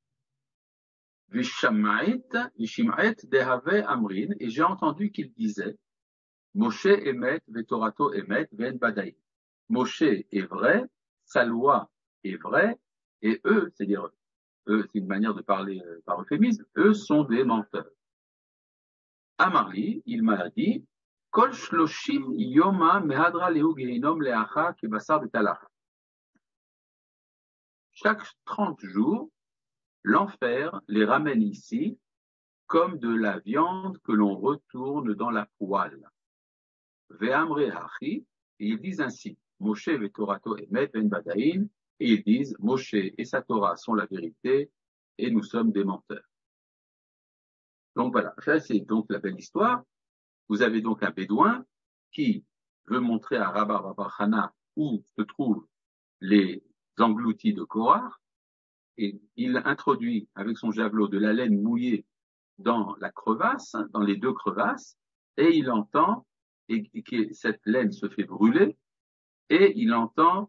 Vishamait dehave amrin, et j'ai entendu qu'il disait, Moshe emet, vetorato emet, ven badaï. Moshe est vrai, sa loi est vraie, et eux, c'est-à-dire, eux, c'est une manière de parler par euphémisme, eux sont des menteurs. Amarli, il m'a dit, Kol shloshim yoma mehadra lehu gehinom leacha kebasar betalach. Chaque 30 jours, l'enfer les ramène ici comme de la viande que l'on retourne dans la poêle. Ve'amre hachi, et ils disent ainsi, Moshe vetorato emet ven badaïn, et ils disent, Moshe et sa Torah sont la vérité, et nous sommes des menteurs. Donc voilà, ça c'est donc la belle histoire. Vous avez donc un bédouin qui veut montrer à Rabba Bar Chana où se trouvent les engloutis de Korah, et il introduit avec son javelot de la laine mouillée dans la crevasse, dans les 2 crevasses, et il entend, et que cette laine se fait brûler, et il entend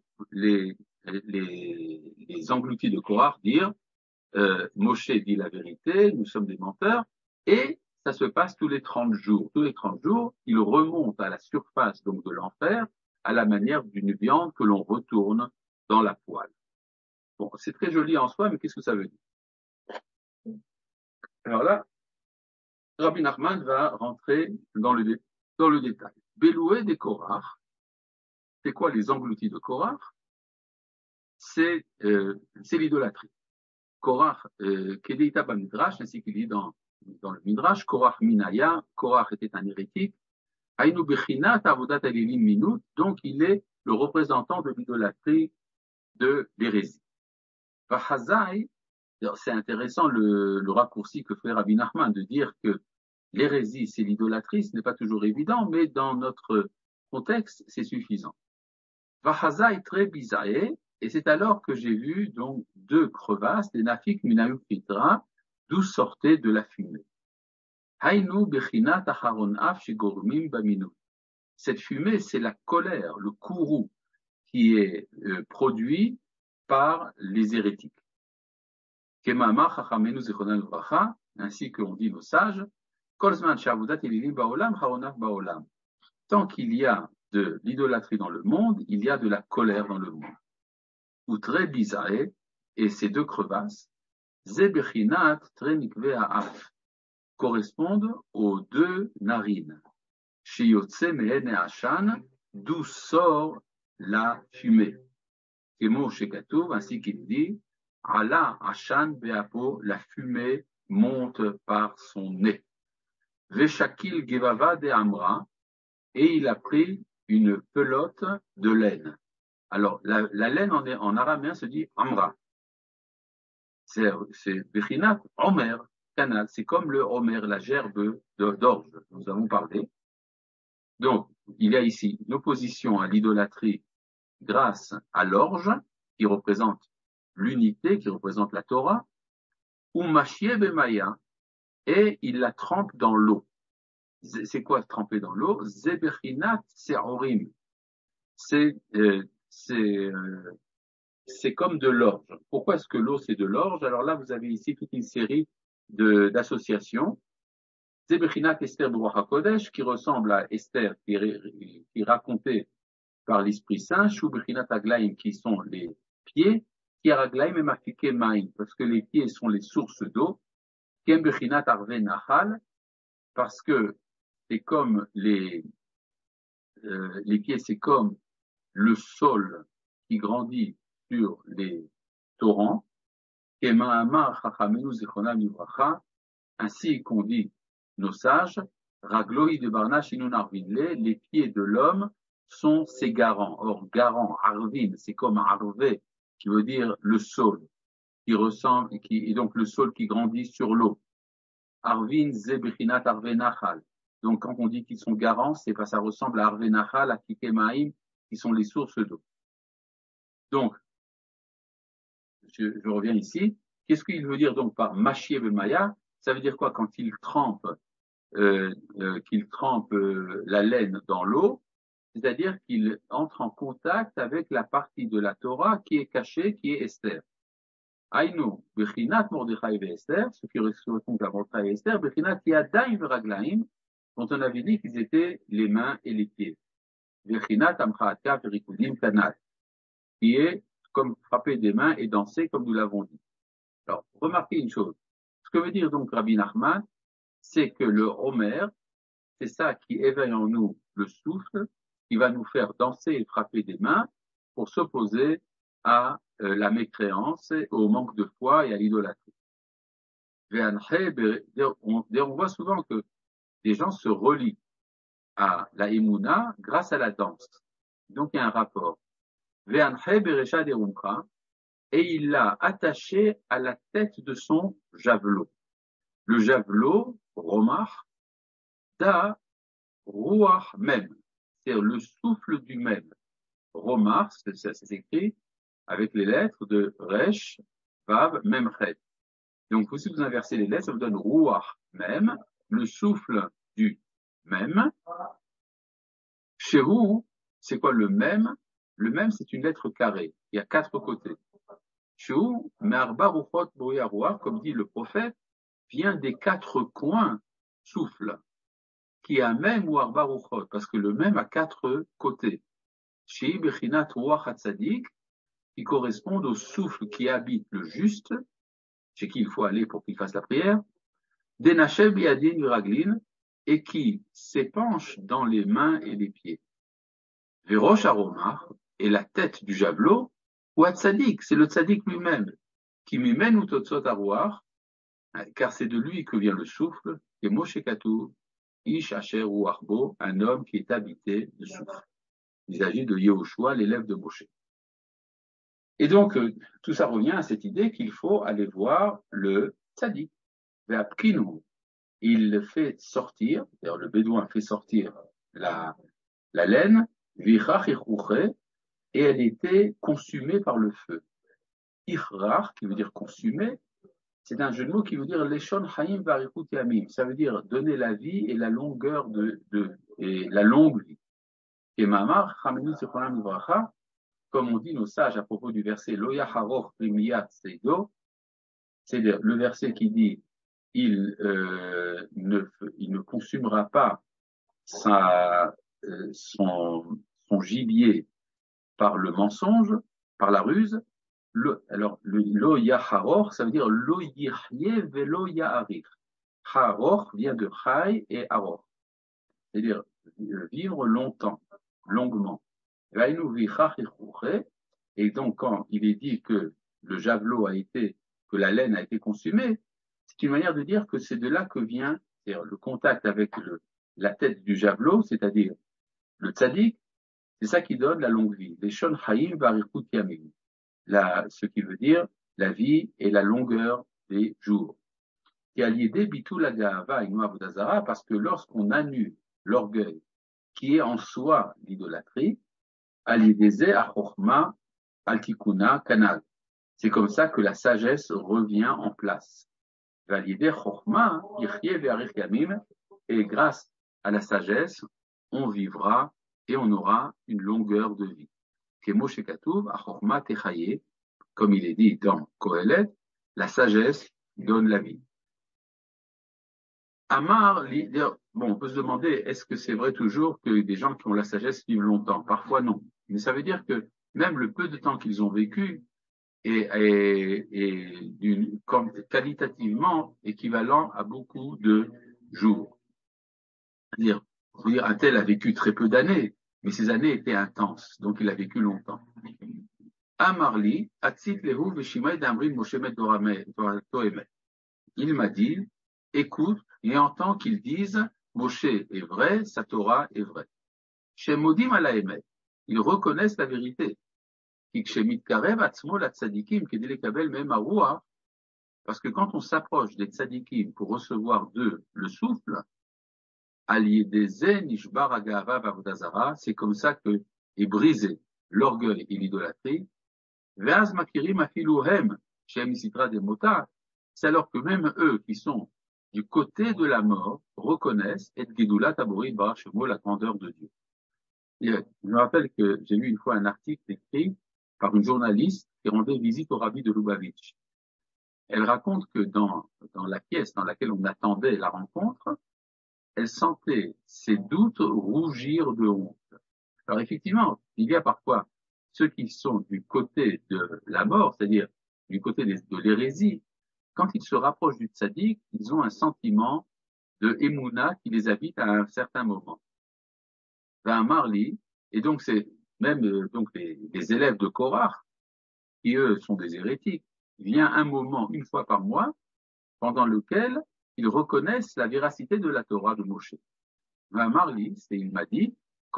les engloutis de Korach dire Moshe dit la vérité, nous sommes des menteurs, et ça se passe tous les 30 jours. Tous les 30 jours, il remonte à la surface donc de l'enfer à la manière d'une viande que l'on retourne dans la poêle. Bon, c'est très joli en soi, mais qu'est-ce que ça veut dire? Alors là, Rabbi Nachman va rentrer dans le détail. Beloué des Korach, c'est quoi les engloutis de Korach? C'est l'idolâtrie. Korach, Kedeita Bamidrash, ainsi qu'il dit dans le Midrash, Korach Minaya, Korach était un hérétique, Aïnou Bechinat Avodat Elilim Minut, donc il est le représentant de l'idolâtrie de l'hérésie. Vahazai, c'est intéressant le raccourci que fait Rabbi Nachman de dire que l'hérésie c'est l'idolâtrie, ce n'est pas toujours évident, mais dans notre contexte, c'est suffisant. Vahazai très bizae, et c'est alors que j'ai vu donc deux crevasses, des nafik minayu fitra, d'où sortait de la fumée. Hainu bechinat acharon af shigormim baminu. Cette fumée, c'est la colère, le courroux qui est produit par les hérétiques. Kemama chachamenu zechronan uvracha, ainsi qu'on dit nos sages, kolzman shavudat elilim baolam haronaf baolam. Tant qu'il y a de l'idolâtrie dans le monde, il y a de la colère dans le monde. Outre bizae, et ces deux crevasses, zebechinat trenikve ha'af, correspondent aux deux narines. Shiyotse mehen ashan, d'où sort la fumée. Kemo shekatouv, ainsi qu'il dit, ala ashan beapo, la fumée monte par son nez. Veshakil gevava de amra, et il a pris une pelote de laine. Alors, la laine en araméen se dit amra. C'est Bechinat, Omer, canal. C'est comme le Omer, la gerbe d'orge, nous avons parlé. Donc, il y a ici une opposition à l'idolâtrie grâce à l'orge, qui représente l'unité, qui représente la Torah, ou Mashie Bemaya, et il la trempe dans l'eau. C'est quoi tremper dans l'eau? Zebechinat Seorim. C'est comme de l'orge. Pourquoi est-ce que l'eau c'est de l'orge? Alors là, vous avez ici toute une série d'associations. Zebechinat Esther B'Ruach HaKodesh, qui ressemble à Esther, qui est racontée par l'Esprit Saint, Shubechinat Aglaim, qui sont les pieds, qui Aglaim et Mafike Maïm, parce que les pieds sont les sources d'eau, Kem Bechinat Arve Nahal, parce que c'est comme les pieds, c'est comme le sol qui grandit sur les torrents, ainsi qu'on dit nos sages, Ragloi de Barnash Inun Arvinle, les pieds de l'homme sont ses garants. Or, garant, Arvin, c'est comme Arvé, qui veut dire le sol, qui ressemble, et donc le sol qui grandit sur l'eau. Arvin Zebechinat Arve Nachal. Donc, quand on dit qu'ils sont garants, c'est parce que ça ressemble à Arve Nachal, à Kikemaim, qui sont les sources d'eau. Donc, je reviens ici. Qu'est-ce qu'il veut dire donc par Mashie Bemaya? Ça veut dire quoi quand il trempe la laine dans l'eau? C'est-à-dire qu'il entre en contact avec la partie de la Torah qui est cachée, qui est Esther. Aïnou, Bechinat Mordechai ve Esther, ce qui correspond à Mordechai et Esther, Bechinat Yadayim Veraglaim, dont on avait dit qu'ils étaient les mains et les pieds. Bechinat Amchaata Verikudim Kanat, qui est comme frapper des mains et danser, comme nous l'avons dit. Alors, remarquez une chose. Ce que veut dire donc Rabbi Nachman, c'est que le Homer, c'est ça qui éveille en nous le souffle, qui va nous faire danser et frapper des mains pour s'opposer à la mécréance, au manque de foi et à l'idolâtrie. On voit souvent que les gens se relient à la Emouna grâce à la danse. Donc il y a un rapport. Et il l'a attaché à la tête de son javelot. Le javelot, Romar, da Ruach même, c'est le souffle du même. Romar, ça s'écrit avec les lettres de Resh, Vav, Memchet. Donc, si vous inversez les lettres, ça vous donne Ruach même, le souffle du même. Chez vous, c'est quoi le même? Le même, c'est une lettre carrée. Il y a 4 côtés. Chez vous, Me'arba Ruchot Boyaroua, comme dit le prophète, vient des 4 coins, souffle, qui a même ou Arba Ruchot, parce que le même a 4 côtés. Chez Bechinat Ruach HaTzadik, qui correspondent au souffle qui habite le juste, chez qui il faut aller pour qu'il fasse la prière, Denacheb Yadin Uraglin, et qui s'épanche dans les mains et les pieds. Véroche Aromar, et la tête du javelot, ou Hatzadik, c'est le Tzadik lui-même, qui m'imène ou Totsot Arouar, car c'est de lui que vient le souffle, et Moshe Katou, Ish Asher ou Arbo, un homme qui est habité de souffle. Il s'agit de Yehoshua, l'élève de Moshe. Et donc, tout ça revient à cette idée qu'il faut aller voir le Tzadik. Il fait sortir, d'ailleurs le bédouin fait sortir la laine, et elle était consumée par le feu. Ichrar, qui veut dire consumé, c'est un jeu de mots qui veut dire Leshon Chaim Varikut Yamim. Ça veut dire donner la vie et la longueur et la longue vie. Et Mamar, Chamenu Zichronam Ivracha, comme on dit nos sages à propos du verset Lo Yaharoch Primiyat Seido, c'est le verset qui dit il ne consumera pas son gibier par le mensonge, par la ruse. Alors, le lo yaharor, ça veut dire lo yihye velo yaharich. Haror vient de chai et aror, c'est-à-dire vivre longtemps, longuement. Et donc, quand il est dit que le javelot que la laine a été consumée, c'est une manière de dire que c'est de là que vient, c'est-à-dire le contact avec la tête du javelot, c'est-à-dire le tzaddik, c'est ça qui donne la longue vie. Les shon haïm varikut yamim. Ce qui veut dire la vie et la longueur des jours. Et à l'idée bitul agahava avodah, parce que lorsqu'on annule l'orgueil qui est en soi l'idolâtrie, à l'idée achorma altikuna kanal. C'est comme ça que la sagesse revient en place. Et grâce à la sagesse, on vivra et on aura une longueur de vie. Comme il est dit dans Kohelet, la sagesse donne la vie. Amar, bon, on peut se demander, est-ce que c'est vrai toujours que des gens qui ont la sagesse vivent longtemps? Parfois non. Mais ça veut dire que même le peu de temps qu'ils ont vécu est qualitativement équivalent à beaucoup de jours. C'est-à-dire, un tel a vécu très peu d'années, mais ces années étaient intenses, donc il a vécu longtemps. Amarli, Atsit Lehu Veshimai Damrin Moshemet Toemet. Il m'a dit, écoute et entends qu'ils disent, Moshe est vrai, sa Torah est vraie. Chez Modim Alaemet, ils reconnaissent la vérité. Parce que quand on s'approche des tzadikim pour recevoir d'eux le souffle, c'est comme ça que est brisé l'orgueil et l'idolâtrie. C'est alors que même eux qui sont du côté de la mort reconnaissent et la grandeur de Dieu. Et je me rappelle que j'ai lu une fois un article écrit par une journaliste qui rendait visite au rabbi de Lubavitch. Elle raconte que dans la pièce dans laquelle on attendait la rencontre, elle sentait ses doutes rougir de honte. Alors effectivement, il y a parfois ceux qui sont du côté de la mort, c'est-à-dire du côté de l'hérésie, quand ils se rapprochent du tzaddik, ils ont un sentiment de émouna qui les habite à un certain moment. Un marli, et donc c'est même donc les élèves de Korach, qui eux sont des hérétiques, vient un moment, une fois par mois, pendant lequel ils reconnaissent la véracité de la Torah de Moshe. Un marli, c'est il m'a dit,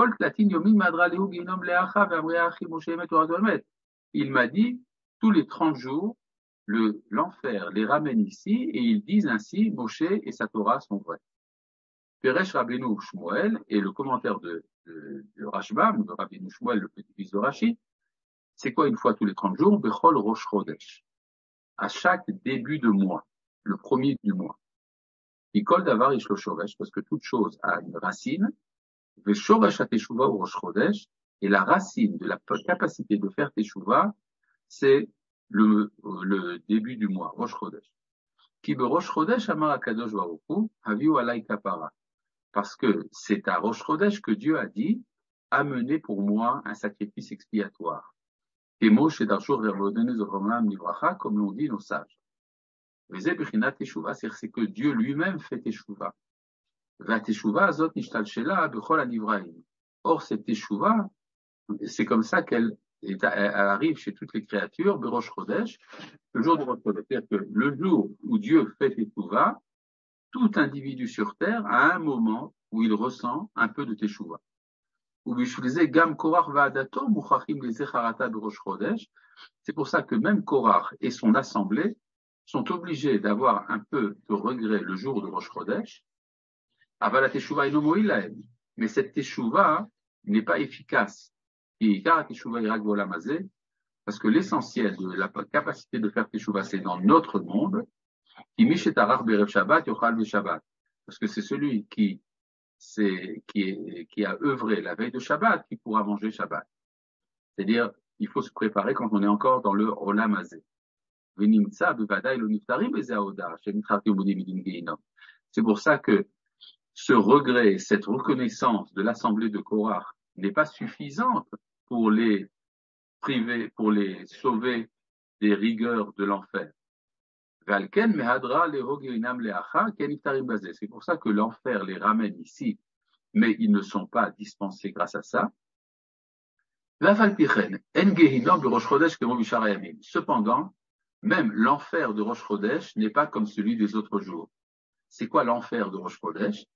il m'a dit, tous les 30 jours, l'enfer les ramène ici et ils disent ainsi, Moshe et sa Torah sont vrais. Peresh Rabbeinu Shmuel et le commentaire de Rashbam, de Rabbeinu Shmuel, le petit-fils de Rashi, c'est quoi une fois tous les 30 jours? Bechol Rosh Chodesh. À chaque début de mois, le premier du mois. Kol davar ish lo shoresh, parce que toute chose a une racine. Ve shoresh ha-teshuva ou Rosh Chodesh, et la racine de la capacité de faire teshuva, c'est le début du mois, Rosh Chodesh. Ki be Rosh Chodesh amar HaKadosh Baruch Hu, haviu alai kapara. Parce que c'est à Rosh Chodesh que Dieu a dit, amenez pour moi un sacrifice expiatoire. Kemo shedarshur vervodene zochomam livracha, comme l'ont dit nos sages. Veze bechinat teshuva, c'est que Dieu lui-même fait teshuva. Va teshuva azot nishtal shela bechol hanivraim. Or, cette teshuva, c'est comme ça qu'elle arrive chez toutes les créatures, Rosh Chodesh, le jour de Rosh Chodesh. C'est-à-dire que le jour où Dieu fait teshuva, tout individu sur terre a un moment où il ressent un peu de teshuva. C'est pour ça que même Korach et son assemblée sont obligés d'avoir un peu de regret le jour de Rosh Chodesh. Mais cette teshuva n'est pas efficace. Parce que l'essentiel de la capacité de faire teshuva, c'est dans notre monde. Parce que c'est celui qui a œuvré la veille de Shabbat qui pourra manger Shabbat. C'est-à-dire, il faut se préparer quand on est encore dans le Olam Hazé. C'est pour ça que ce regret, cette reconnaissance de l'assemblée de Korach n'est pas suffisante pour les priver, pour les sauver des rigueurs de l'enfer. C'est pour ça que l'enfer les ramène ici, mais ils ne sont pas dispensés grâce à ça. Cependant, même l'enfer de Rosh Chodesh n'est pas comme celui des autres jours. C'est quoi l'enfer de Rosh Chodesh?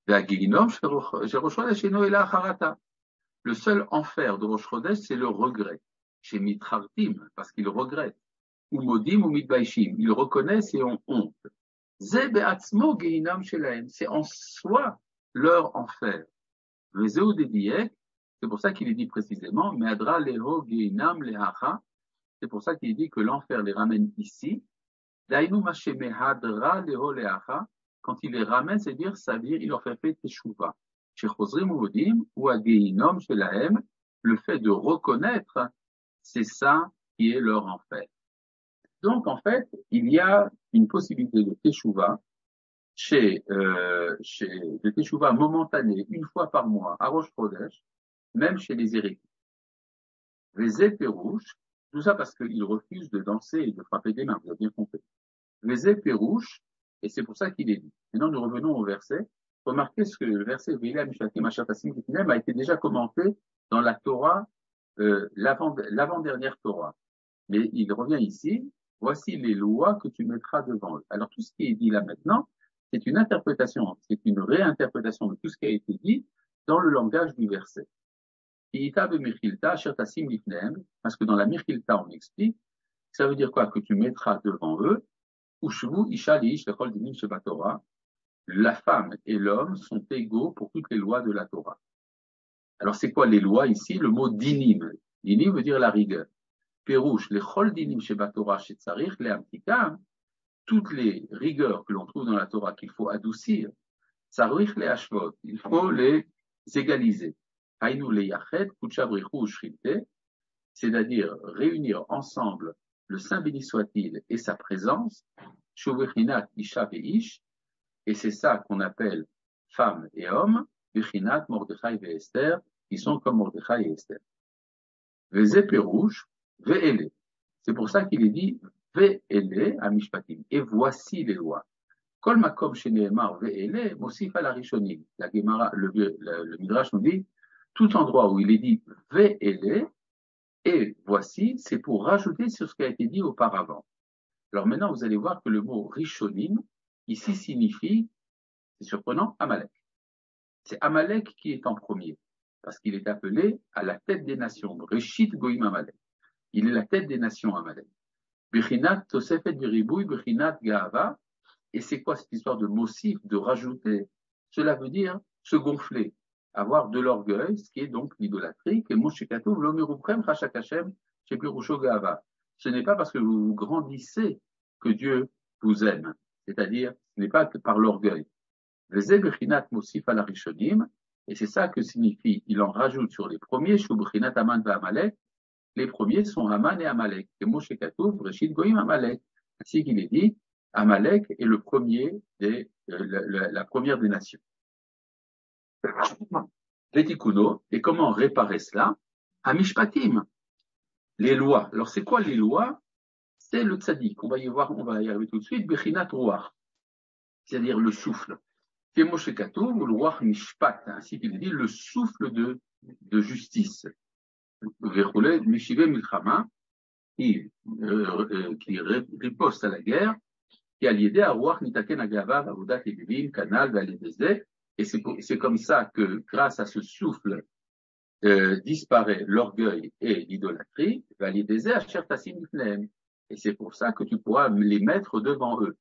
Le seul enfer de Rosh Chodesh, c'est le regret. Chez Mitrartim, parce qu'ils regrettent. Ou Modim ou Mitbaishim, ils reconnaissent et ont honte. C'est en soi leur enfer. C'est pour ça qu'il est dit précisément, c'est pour ça qu'il est dit que l'enfer les ramène ici. Quand il les ramène, c'est-à-dire, il leur fait teshuva. Chez Chosrim Modim ou à Gehinom Shelahem, le fait de reconnaître, c'est ça qui est leur enfer. Donc, en fait, il y a une possibilité de teshuva de teshuva momentanée, une fois par mois, à Rosh Chodesh, même chez les hérétiques. Les éperouches, tout ça parce qu'ils refusent de danser et de frapper des mains, vous avez bien compris. Les éperouches, et c'est pour ça qu'il est dit. Maintenant, nous revenons au verset. Remarquez ce que le verset a été déjà commenté dans la Torah, l'avant-dernière Torah. Mais il revient ici, voici les lois que tu mettras devant eux. Alors tout ce qui est dit là maintenant, c'est une interprétation, c'est une réinterprétation de tout ce qui a été dit dans le langage du verset. Parce que dans la Mechilta, on explique, ça veut dire quoi? Que tu mettras devant eux, la femme et l'homme sont égaux pour toutes les lois de la Torah. Alors c'est quoi les lois ici? Le mot dinim. Dinim veut dire la rigueur. Pérouche, les chol dinim sheba Torah shetzarich le amtikam, toutes les rigueurs que l'on trouve dans la Torah qu'il faut adoucir, tsarich le ashvot, il faut les égaliser. Hainu le yachet, kuchabrichu shrinte, c'est-à-dire réunir ensemble le Saint béni soit-il et sa présence, shuvechinat isha veish, et c'est ça qu'on appelle femme et homme, bechinat Mordechai et Esther, qui sont comme Mordechai et Esther. Veze perouche, ve'ele. C'est pour ça qu'il est dit ve'ele à Mishpatim. Et voici les lois. Kol makom sheneemar ve'ele, mosif ala rishonim. La Gemara, le Midrash nous dit, tout endroit où il est dit ve'ele, et voici, c'est pour rajouter sur ce qui a été dit auparavant. Alors maintenant, vous allez voir que le mot rishonim, ici signifie, c'est surprenant, Amalek. C'est Amalek qui est en premier, parce qu'il est appelé à la tête des nations. Reshit Goïm Amalek. Il est la tête des nations Amalek. Bechinat Tosefet Biribouy, Bechinat Gahava. Et c'est quoi cette histoire de mossif, de rajouter? Cela veut dire se gonfler, avoir de l'orgueil, ce qui est donc l'idolâtrie. Que Moshekatouv, l'Omeruprem, Chachak Hashem, Shepirusho Gahava. Ce n'est pas parce que vous grandissez que Dieu vous aime. C'est-à-dire, ce n'est pas que par l'orgueil. Veze bechinat mosif al harishonim, et c'est ça que signifie, il en rajoute sur les premiers, shu bechinat Haman ve'Amalek, les premiers sont Haman et Amalek. Et Moshe Katouf, Reshit Goyim Amalek. Ainsi qu'il est dit, Amalek est le premier la première des nations. Vetikuno, et comment réparer cela? Amishpatim, les lois. Alors c'est quoi les lois? C'est le tzaddik. On va y arriver tout de suite. Bechinat Ruach, c'est-à-dire le souffle. C'est Moshe Katouf, ou le Ruach Mishpat, ainsi qu'il est dit, le souffle de justice. Verroulé, Meshive Milchama, qui riposte à la guerre, qui a l'idée à Ruach Nitaken Agava, Avodat Levim, Canal, Valedezé, et c'est comme ça que, grâce à ce souffle, disparaît l'orgueil et l'idolâtrie, Valedezé, Asher Tassim Ifnehem. Et c'est pour ça que tu pourras les mettre devant eux.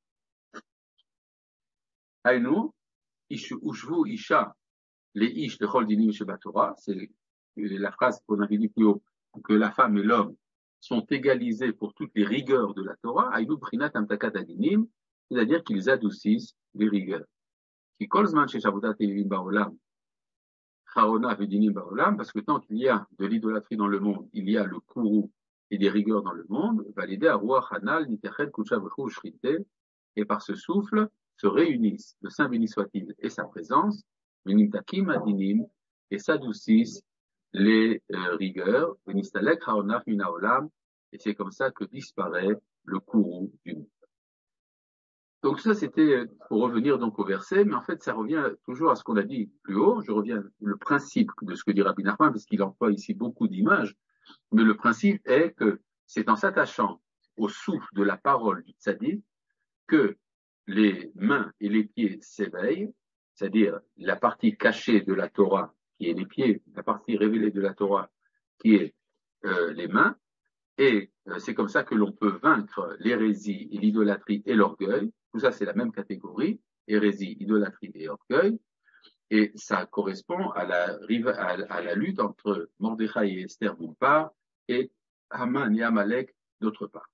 Aïnou, Ushvu Isha, les Ish de Chol Dinim Shebatora, c'est la phrase qu'on avait dit plus haut, que la femme et l'homme sont égalisés pour toutes les rigueurs de la Torah, Aïnou Brinat Amtakat Adinim, c'est-à-dire qu'ils adoucissent les rigueurs. Qui kolzman chez Shavutat Elim Baolam, Charona Vedinim Baolam, parce que tant qu'il y a de l'idolâtrie dans le monde, il y a le kourou et des rigueurs dans le monde, validé à Ruach Hanal, Nitachet Kucha Vechou Shrite, et par ce souffle se réunissent, le Saint béni soit-il et sa présence, Venimtakim Adinim, et s'adoucissent les rigueurs, Venistalek Haonaf Minaolam, et c'est comme ça que disparaît le kourou du monde. Donc ça, c'était pour revenir donc au verset, mais en fait, ça revient toujours à ce qu'on a dit plus haut. Je reviens le principe de ce que dit Rabbi Nachman, parce qu'il emploie ici beaucoup d'images, mais le principe est que c'est en s'attachant au souffle de la parole du tzaddik que les mains et les pieds s'éveillent, c'est-à-dire la partie cachée de la Torah, qui est les pieds, la partie révélée de la Torah, qui est les mains, et c'est comme ça que l'on peut vaincre l'hérésie et l'idolâtrie et l'orgueil. Tout ça, c'est la même catégorie, hérésie, idolâtrie et orgueil. Et ça correspond à la lutte entre Mordechai et Esther d'une part, et Haman et Amalek d'autre part.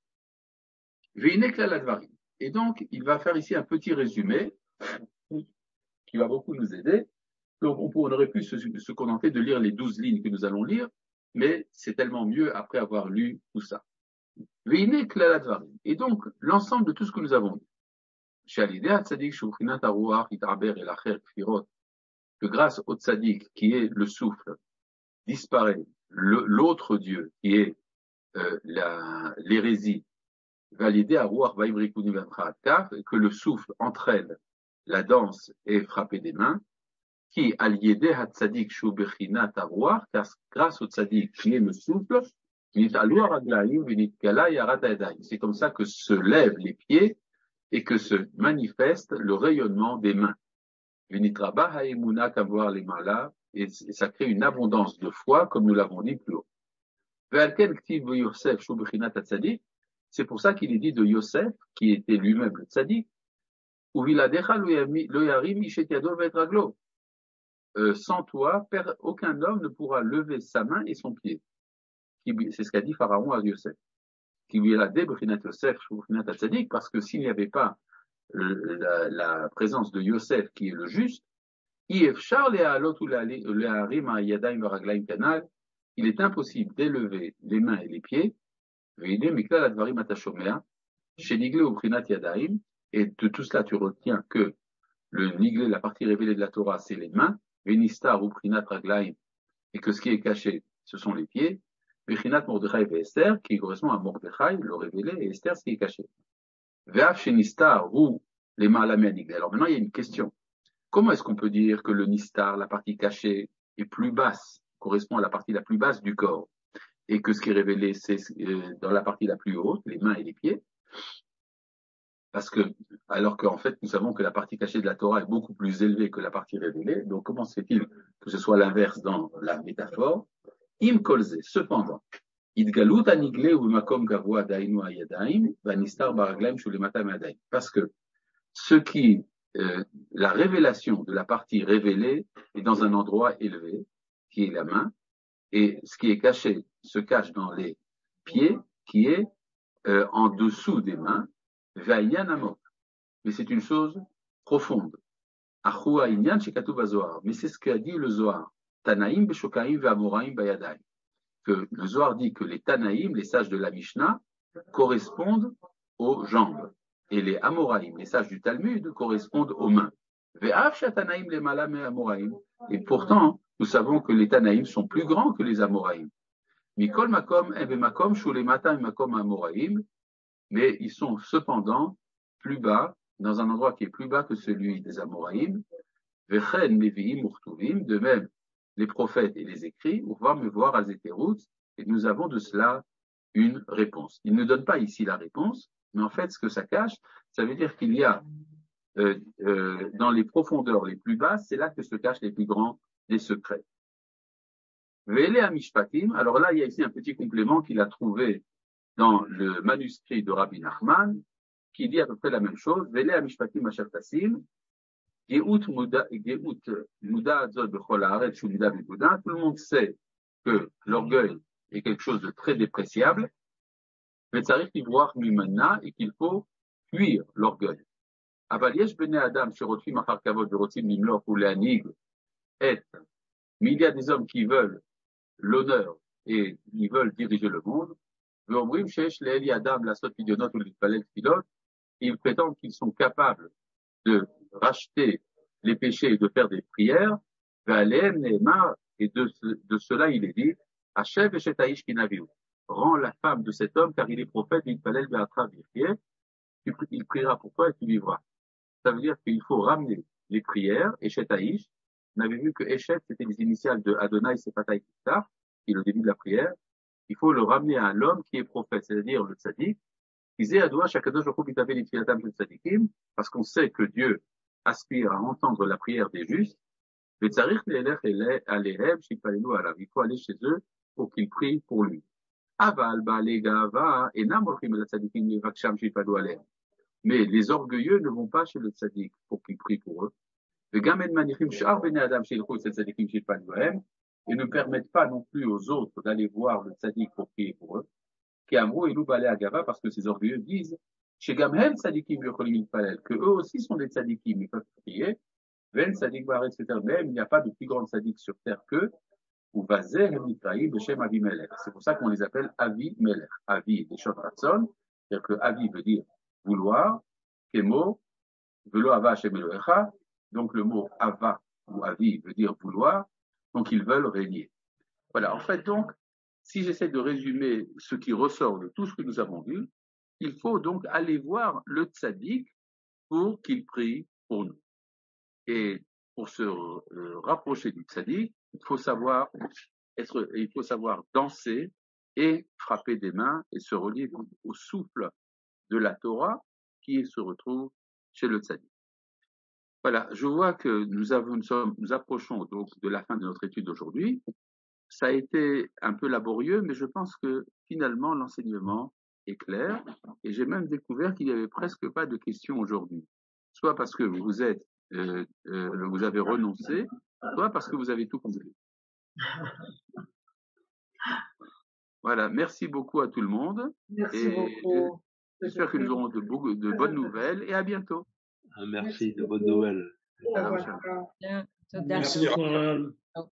Et donc, il va faire ici un petit résumé qui va beaucoup nous aider. Donc, on aurait pu se contenter de lire les 12 lignes que nous allons lire, mais c'est tellement mieux après avoir lu tout ça. Et donc, l'ensemble de tout ce que nous avons dit, que grâce au tzaddik, qui est le souffle, disparaît l'autre Dieu, qui est l'hérésie, validé à Ruach Vaïbrikuni Vamchaat, que le souffle entraîne la danse et frapper des mains, qui al-yedeh ha-tzadik shu bechinat ha-ruach, car grâce au tzaddik qui est le souffle, c'est comme ça que se lèvent les pieds et que se manifeste le rayonnement des mains. Et ça crée une abondance de foi, comme nous l'avons dit plus haut. C'est pour ça qu'il est dit de Yosef, qui était lui-même le tzaddik, sans toi, aucun homme ne pourra lever sa main et son pied. C'est ce qu'a dit Pharaon à Yosef. Parce que s'il n'y avait pas la présence de Yosef, qui est le juste, il est impossible d'élever les mains et les pieds, et de tout cela tu retiens que le niglé, la partie révélée de la Torah, c'est les mains, et que ce qui est caché, ce sont les pieds, Mordechai et Esther, qui correspond à Mordechai, le révélé, et Esther, ce qui est caché. Alors maintenant, il y a une question. Comment est-ce qu'on peut dire que le nistar, la partie cachée, est plus basse, correspond à la partie la plus basse du corps, et que ce qui est révélé, c'est dans la partie la plus haute, les mains et les pieds? Parce que, alors qu'en fait, nous savons que la partie cachée de la Torah est beaucoup plus élevée que la partie révélée, donc comment se fait-il que ce soit l'inverse dans la métaphore? Im kolze, cependant, parce que la révélation de la partie révélée est dans un endroit élevé, qui est la main, et ce qui est caché se cache dans les pieds, qui est en dessous des mains, mais c'est une chose profonde. Achua Inyan Shekatuv Zohar. Mais c'est ce qu'a dit le Zohar. Tanaïm Beshokaim Ve'amoraim Bayadai. Que le Zohar dit que les Tanaïm, les sages de la Mishnah, correspondent aux jambes. Et les Amoraïm, les sages du Talmud, correspondent aux mains. Ve'av Shatanaïm les Malam et Amoraïm. Et pourtant, nous savons que les Tanaïm sont plus grands que les Amoraïm. Mikol Makom Makom Shulemata Makom Amoraïm. Mais ils sont cependant plus bas, dans un endroit qui est plus bas que celui des Amoraïm. Vechen Meviim Urtuvim, de même les prophètes et les écrits, on va me voir à Zétérout, et nous avons de cela une réponse. Il ne donne pas ici la réponse, mais en fait, ce que ça cache, ça veut dire qu'il y a dans les profondeurs les plus basses, c'est là que se cachent les plus grands des secrets. Vele Amishpatim, alors là, il y a ici un petit complément qu'il a trouvé dans le manuscrit de Rabbi Nachman, qui dit à peu près la même chose. Vele Amishpatim Asher Tassim, tout le monde sait que l'orgueil est quelque chose de très dépréciable, mais ça arrive qu'il voir Mimana et qu'il faut fuir l'orgueil. Mais il y a des hommes qui veulent l'honneur et ils veulent diriger le monde. Ils prétendent qu'ils sont capables de racheter les péchés et de faire des prières, et de cela il est dit, Hachev et Shetaïsh Kinaviu, rends la femme de cet homme car il est prophète, il priera pour toi et tu vivras. Ça veut dire qu'il faut ramener les prières, et Shetaïsh, on avait vu que Eshet c'était les initiales de Adonai Sefatai Kitar, qui est le début de la prière, il faut le ramener à l'homme qui est prophète, c'est-à-dire le tzaddik, parce qu'on sait que Dieu aspire à entendre la prière des justes, il faut aller chez eux pour qu'ils prient pour lui. Mais les orgueilleux ne vont pas chez le tzaddik pour qu'ils prient pour eux. Et ne permettent pas non plus aux autres d'aller voir le tzaddik pour prier pour eux. Parce que ces orgueilleux disent que eux aussi sont des tzadikim, ils peuvent prier. Il n'y a pas de plus grand tzaddik sur terre qu'eux. C'est pour ça qu'on les appelle Avi Melech. Avi des Shofratson, c'est-à-dire que Avi veut dire vouloir, Kemo, Velo Ava Hashem Elohecha, donc le mot Ava ou Avi veut dire vouloir, donc ils veulent régner. Voilà, en fait donc, si j'essaie de résumer ce qui ressort de tout ce que nous avons vu, il faut donc aller voir le tzaddik pour qu'il prie pour nous. Et pour se rapprocher du tzaddik, il faut savoir danser et frapper des mains et se relier au souffle de la Torah qui se retrouve chez le tzaddik. Voilà, je vois que nous approchons donc de la fin de notre étude d'aujourd'hui. Ça a été un peu laborieux, mais je pense que finalement l'enseignement est clair et j'ai même découvert qu'il n'y avait presque pas de questions aujourd'hui. Soit parce que vous avez renoncé, soit parce que vous avez tout compris. Voilà, merci beaucoup à tout le monde. Merci beaucoup. J'espère que nous aurons de bonnes nouvelles et à bientôt. Merci, de bonnes nouvelles. Au revoir. Merci beaucoup.